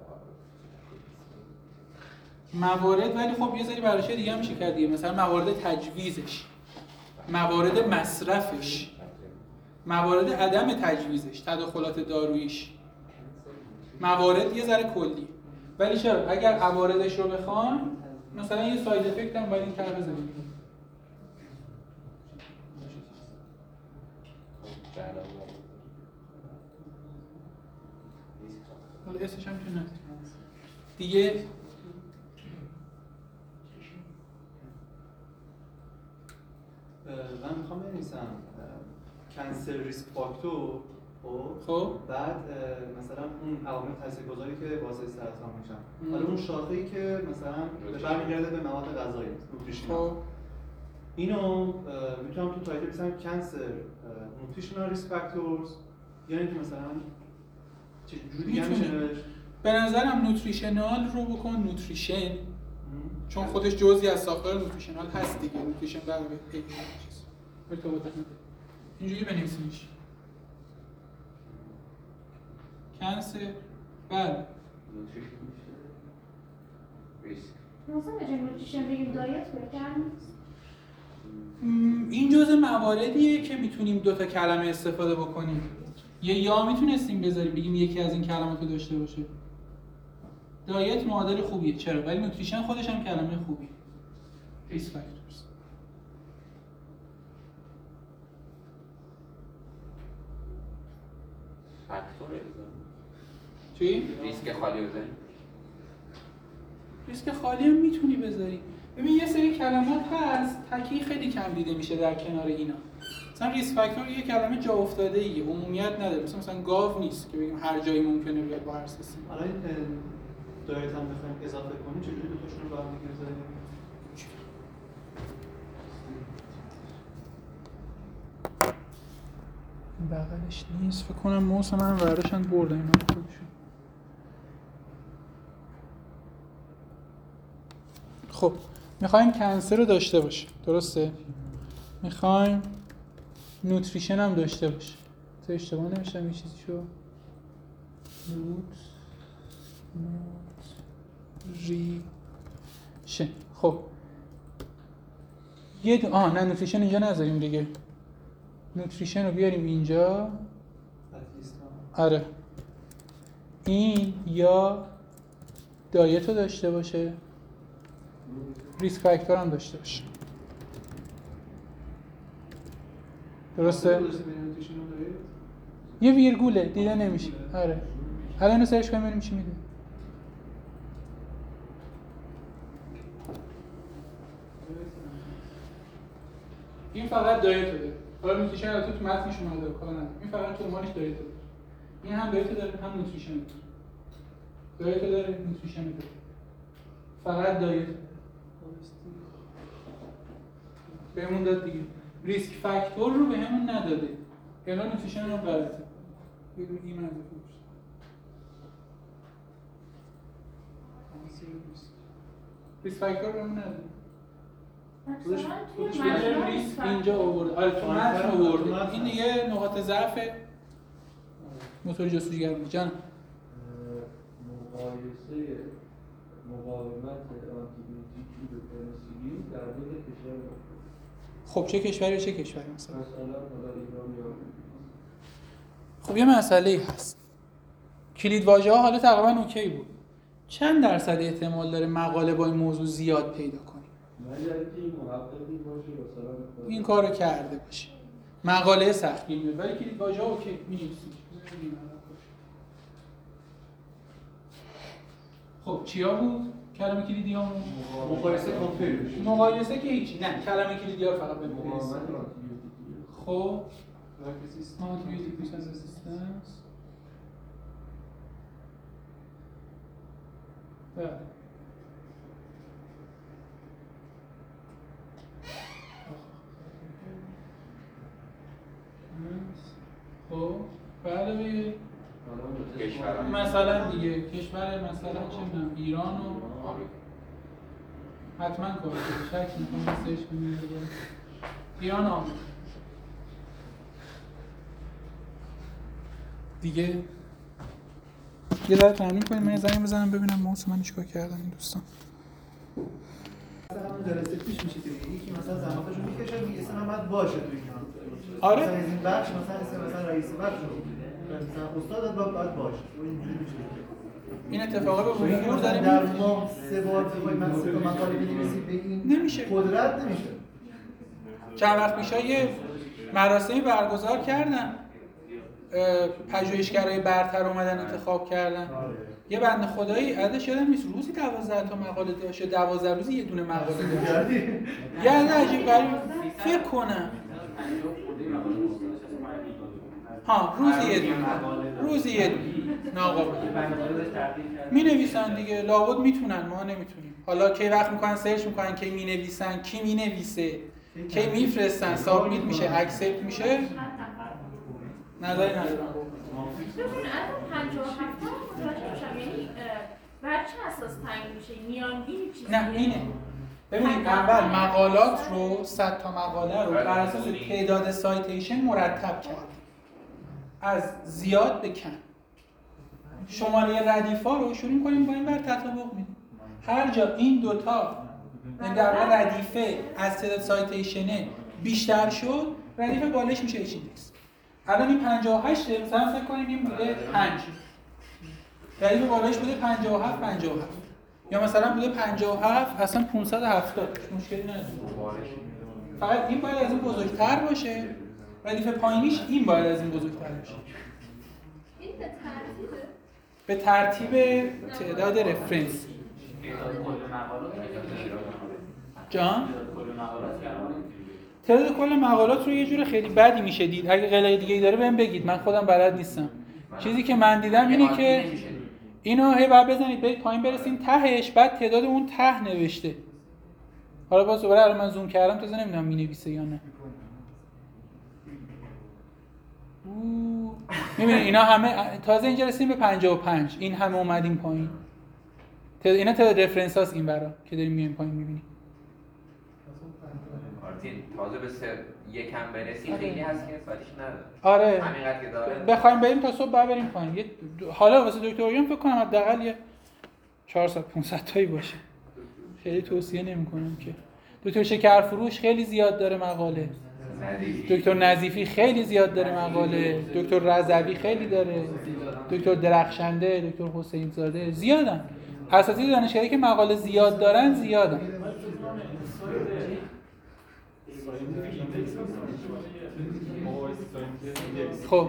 موارد، ولی خب یه سری براشای دیگه هم میشه کرد دیگه. مثلا موارد تجویزش، موارد مصرفش، موارد عدم تجویزش، تداخلات داروییش، موارد یه ذره کلی. ولی چرا اگر عوارضش رو بخوام مثلا یه ساید افکت هم باید این طرف بزنیم. حالا اسمش هم که نه دیگه. من میخوام بنویسم کنسر ریسک فاکتور، خب بعد مثلا اون عوامل تاثیرگذاری که باعث سرطان میشن، حالا اون شاخه‌ای که مثلا برمیگرده به مواد غذایی نوتریشنال، خب اینو میتونم تو تایتل بزنم کنسر نوتریشنال ریسک فاکتورز، یعنی که مثلا چه جوری دیگه میشه نوشت؟ به نظرم نوتریشنال رو بکن نوتریشن، چون خودش جزئی از ساختار نوتریشنال هست دیگه. نوتریشن برای چیز ارتباط نداره. اینجوری بنویسیمش کنسر بله مثلا به جای نوتریشن بگیم دایت بکنم. این جزء مواردیه که میتونیم دو تا کلمه استفاده بکنیم. یه یا میتونستیم بذاریم بگیم یکی از این کلمات رو داشته باشه. دایت معادل خوبیه، چرا؟ ولی نوتریشن خودش هم کلمه خوبیه. ریسک فاکتورز. فاکتور چی؟ ریسک خالی بزنی؟ ریسک خالی هم میتونی بذاری. ببین یه سری کلمات هست تکی خیلی کم دیده میشه در کنار اینا. مثلا ریسک فاکتور یه کلمه جا افتاده ایه، عمومیت نداره. مثلا مثلا گاو نیست که بگیم هر جایی ممکنه بیاد با هر سیستم. حالا این دایت هم بخوایم اضافه کنیم چجوری دو تاشون رو با هم دیگه بذاریم؟ بغلش نیست فکر کنم. موس من ورداشن بردن اینا خودشون. خب میخوایم کنسر رو داشته باشه، درسته؟ میخوایم نوتریشن هم داشته باشه. تو اشتباه نمیشم یه چیزی شو نوت نوتریشن. خب یه دو... آه نه نوتریشن اینجا نذاریم دیگه. نوتریشن رو بیاریم اینجا. آره این یا دایت رو داشته باشه، ریسک فاکتور هم داشته باشه. درسته؟ یه ویرگوله دیده نمیشه. آره الان اینو سرچ کنیم ببینیم چی میده. این فقط دایت داره. حالا نوتریشن البته تو متنش اومده کلا نداره. این فقط تو عنوانش دایت داره. این هم دایت داره هم نوتریشن داره. دایت داره نوتریشن داره. فقط دایت. بهمون داد دیگه. ریسک فاکتور رو بهمون نداده. الان نوتریشن رو غلطه. بگیم این منظور باشه. ریسک فاکتور بهمون نداده. خودش بیاره ریسک اینجا آورده. آره تو متن آورده. این دیگه نقاط ضعف موتور جستجوگر بود. جان مقایسه مقاومت آنتیبیوتیکی به پنیسیلین در دو کشور. خب چه کشوری چه کشوری مثلا؟ مثلا ایران یا خب یه مسئله هست. کلید واژه ها حالا تقریبا اوکی بود. چند درصد احتمال داره مقاله با این موضوع زیاد پیدا کنیم؟ این کارو کرده باشه. مقاله سختی میاد ولی کلید واژه ها اوکی می‌نویسیم. خب چیا بود؟ کلمه کلیدی ها مقایسه کامپیر. مقایسه که هیچی. نه کلمه کلیدی ها فقط بنویسیم. خب آنتیبیوتیک رزिस्टنس. بله. خب بله کشور مثلا دیگه کشور مثلا چه میدونم ایران و حتما کار شک میکنم سرچ کنیم ایران آمریکا دیگه. یه ذره تمرین کنیم. من زنگ بزنم ببینم موضوع من چیکار کردن این دوستان. مثلا اون جلسه پیش میشه که یکی مثلا زحمتشو میکشه میگه اسم من باید باشه تو اینا. آره مثلا این بخش مثلا اسم مثلا رئیس بخش مثلا استاد باید باشه. اینجوری میشه. این اتفاقا به مرور داره در ما سه بار بخوای من سه تا مقاله بنویسی به این نمیشه. قدرت نمیشه. چند وقت پیش یه مراسمی برگزار کردن، پژوهشگرای برتر اومدن انتخاب کردن. یه بنده خدایی عددش یادم نیست روزی دوازده تا مقاله داشت، دوازده روزی یه دونه مقاله داشت. یه عدد عجیب غریب فکر کنم. ها روزی یه دونه، روزی یه دونه ناقابل می نویسن دیگه، لابد میتونن، ما نمیتونیم. حالا کی وقت میکنن سرچ میکنن، کی می نویسن، کی می نویسه، کی میفرستن، سابمیت میشه، اکسپت میشه، نظری ندارم. ببین الان پنجاه و هفت تا متوجه شدم، یعنی بر چه اساس تعیین میشه؟ میانگین چیزیه؟ نه اینه. ببینید اول مقالات رو، صد تا مقاله رو بر اساس تعداد سایتیشن مرتب کردیم از زیاد به کم. شماره ردیفا رو شروع می‌کنیم با این بر تطابق میدیم. هر جا این دوتا در واقع ردیفه از تعداد سایتیشنه بیشتر شد، ردیف بالش میشه اچ ایندکس. الان این پنجاه و هشت مثلا فکر کنیم این بوده پنج. ردیف بالش بوده پنجاه و هفت پنجاه و هفت. یا مثلا بوده پنجاه و هفت اصلا پانصد و هفتاد، مشکلی نداره. فقط این باید از این بزرگتر باشه، ردیف پایینیش این باید از این بزرگتر باشه. این به ترتیبه؟ به ترتیب تعداد رفرنس. جان؟ تعداد کل مقالات رو یه جور خیلی بدی میشه دید. اگه قلقه دیگه ای داره بهم بگید، من خودم بلد نیستم. چیزی که من دیدم اینه که اینو هی بعد بزنید برید پایین برسیم تهش، بعد تعداد اون ته نوشته. حالا باز دوباره الان من زوم کردم تازه نمیدونم مینویسه یا نه. میبینید اینا همه تازه اینجا رسیدیم به پنجاه و پنج، این همه اومدیم پایین. تعداد اینا تعداد رفرنس هاست این برا که داریم میایم پایین میبینید. آرتین تازه به سر یکم برسیم خیلی هست که سالیش نداره. آره. همینقدر که داره. بخوایم بریم تا صبح بعد بریم پایین. یه حالا واسه دکتریوم فکر کنم حداقل یه چهارصد پانصد تایی باشه. خیلی توصیه نمی‌کنم که. دکتر شکرفروش خیلی زیاد داره مقاله. دکتر نظیفی خیلی زیاد داره مقاله، دکتر رضوی خیلی داره، دکتر درخشنده، دکتر حسین زاده زیادن. اساتید دانشگاهی که مقاله زیاد دارن زیادن. خب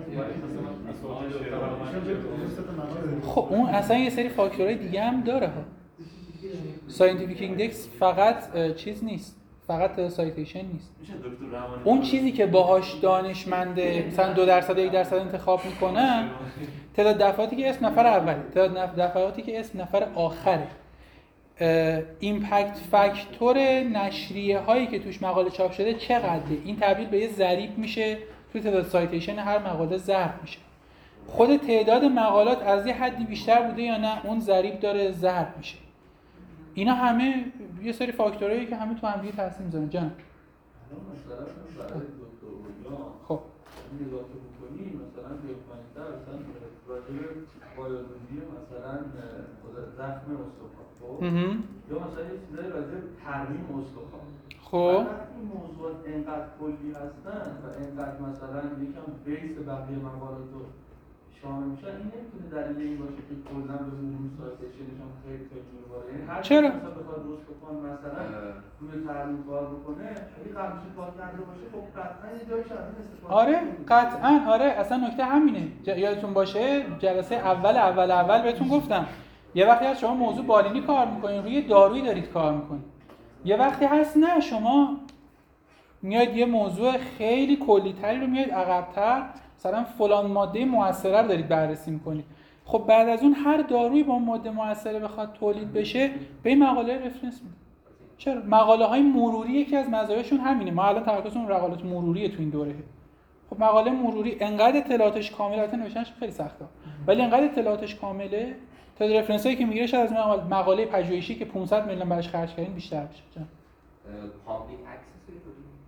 خب اون اصلا یه سری فاکتورهای دیگه هم داره ها. ساینتیفیک ایندکس فقط چیز نیست، فقط سایتیشن نیست. اون چیزی که باهاش دانشمنده مثلا دو درصد یک درصد انتخاب میکنن، تعداد دفعاتی که اسم نفر اول، تعداد دفعاتی که اسم نفر آخره، ایمپکت فاکتور نشریه هایی که توش مقاله چاپ شده چقدره، این تبدیل به یه ضریب میشه توی تعداد سایتیشن هر مقاله ضرب میشه. خود تعداد مقالات از یه حدی بیشتر بوده یا نه، اون ضریب داره ضرب میشه. اینا همه یه سری فاکتورایی که همه تو هم دیگه تاثیر میذارن. جان مثلا برای دکتر اولیان خب نگاه بکنی مثلا بیوپاینتر مثلا راجع به بایولوژی مثلا زخم استخوان، خب یا مثلا یه چیزایی راجع به ترمیم استخوان. خب این موضوعات اینقدر کلی هستن و اینقدر مثلا یکم بیس بقیه مقالات رو شامل میشن، این نمیتونه دلیل این باشه که کلا به مرور سایتیشنشون خیلی خیلی می‌بره. یعنی هر چرا؟ مثلا بخواد درست بکنه مثلا روی ترمیم کار بکنه، اگه قبلش کار کرده باشه خب قطعا یه جایی شاید استفاده آره قطعا آره اصلا نکته همینه. ج... یادتون باشه جلسه اول اول اول بهتون گفتم یه وقتی هست شما موضوع بالینی کار میکنین، روی دارویی دارید کار میکنین. یه وقتی هست نه شما میاد یه موضوع خیلی کلی‌تری رو میاد عقب‌تر، مثلا فلان ماده مؤثره رو دارید بررسی میکنید. خب بعد از اون هر دارویی با ماده مؤثره بخواد تولید بشه به این مقاله رفرنس میده. چرا؟ مقاله های مروری یکی از مزایاشون همینه. ما الان تمرکزمون مقالات مروریه تو این دوره. خب مقاله مروری انقدر اطلاعاتش کامله، البته نوشتنش خیلی سخته ولی انقدر اطلاعاتش کامله تا رفرنس هایی که میگیره شاید از مقاله پژوهشی که پانصد میلیون براش خرج کردین بیشتر بشه. پابلیک اکسس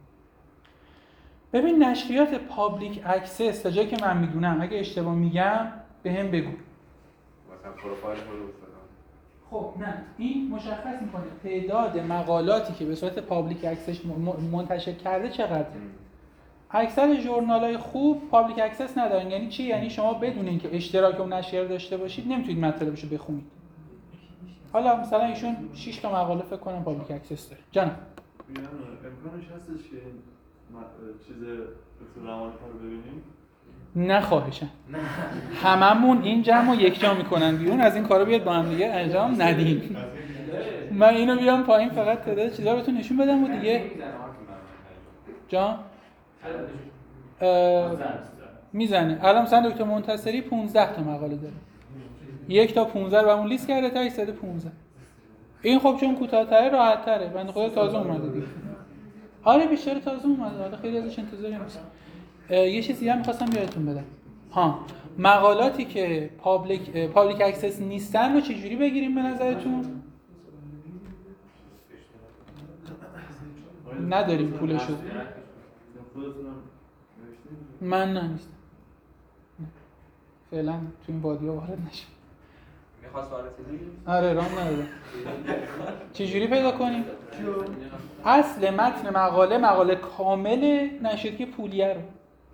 ببین نشریات پابلیک اکسس تا جایی که من میدونم، اگه اشتباه میگم بهم بگو. مثلا پروفایل رو خب نه این مشخص میکنه تعداد مقالاتی که به صورت پابلیک اکسس منتشر کرده چقدره. اکثر ژورنال‌های خوب پابلیک اکسس ندارن. یعنی چی؟ یعنی شما بدون اینکه اشتراک اون نشریه رو داشته باشید نمیتونید مطلبش رو بخونید. حالا مثلا ایشون شش تا مقاله فکر کنم پابلیک اکسس داره. جان امکانش هستش که چیز دکتر روانی رو ببینیم؟ نه خواهشم. هممون این جمع رو یک جا میکنن بیرون، از این کارا بیاد با هم دیگه انجام ندیم. من اینو بیام پایین فقط تعداد چیزا رو بهتون نشون بدم و دیگه جان میزنه. الان مثلا دکتر منتصری پانزده تا مقاله داره، یک تا پانزده رو همون لیست کرده تا صد و پانزده. این خب چون کوتاه‌تره راحت‌تره. بنده خدا تازه اومده دیگه. آره بیشتر تازه اومده. حالا خیلی ازش انتظاری نیست. یه چیزی هم می‌خواستم یادتون بدم. ها، مقالاتی که پابلیک پابلیک اکسس نیستن رو چجوری بگیریم به نظرتون؟ نداریم پولشو. من نه نیستم. فعلا تو این وادی‌ها وارد نشم. می‌خواست وارد چیزی؟ آره رام ندادم. چجوری پیدا کنیم؟ اصل متن مقاله مقاله کامل نشریه پولیه رو.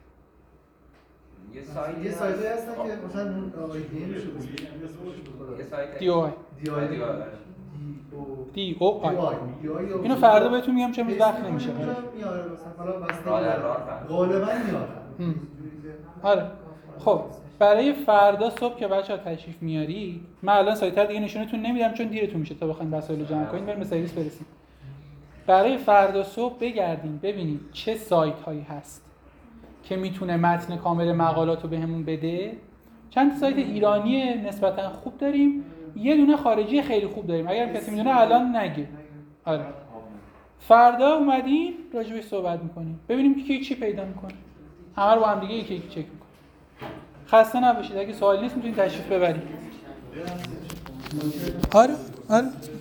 یه سایت یه سایتی هستن که مثلا آیدی یه سایت دی او آی دی آی دی او آی اینو فردا بهتون میگم چه روز وقت نمیشه. میاره مثلا حالا بسته غالبا میاره. آره خب برای فردا صبح که بچه‌ها تشریف میاری، من الان سایت دیگه نشونتون نمیدم چون دیرتون میشه تا بخواید وسایل رو جمع کنید بریم به سرویس برسیم. برای فردا صبح بگردیم ببینیم چه سایت هایی هست که میتونه متن کامل مقالات رو بهمون بده. چند سایت ایرانی نسبتا خوب داریم، یه دونه خارجی خیلی خوب داریم. اگر کسی میدونه الان نگه. آره فردا اومدین راجبش صحبت میکنیم ببینیم کی چی پیدا میکنه. همه رو با هم دیگه یکی یکی چک میکنیم. خسته نباشید. اگه سوالی نیست میتونید تشریف ببرید. آره آره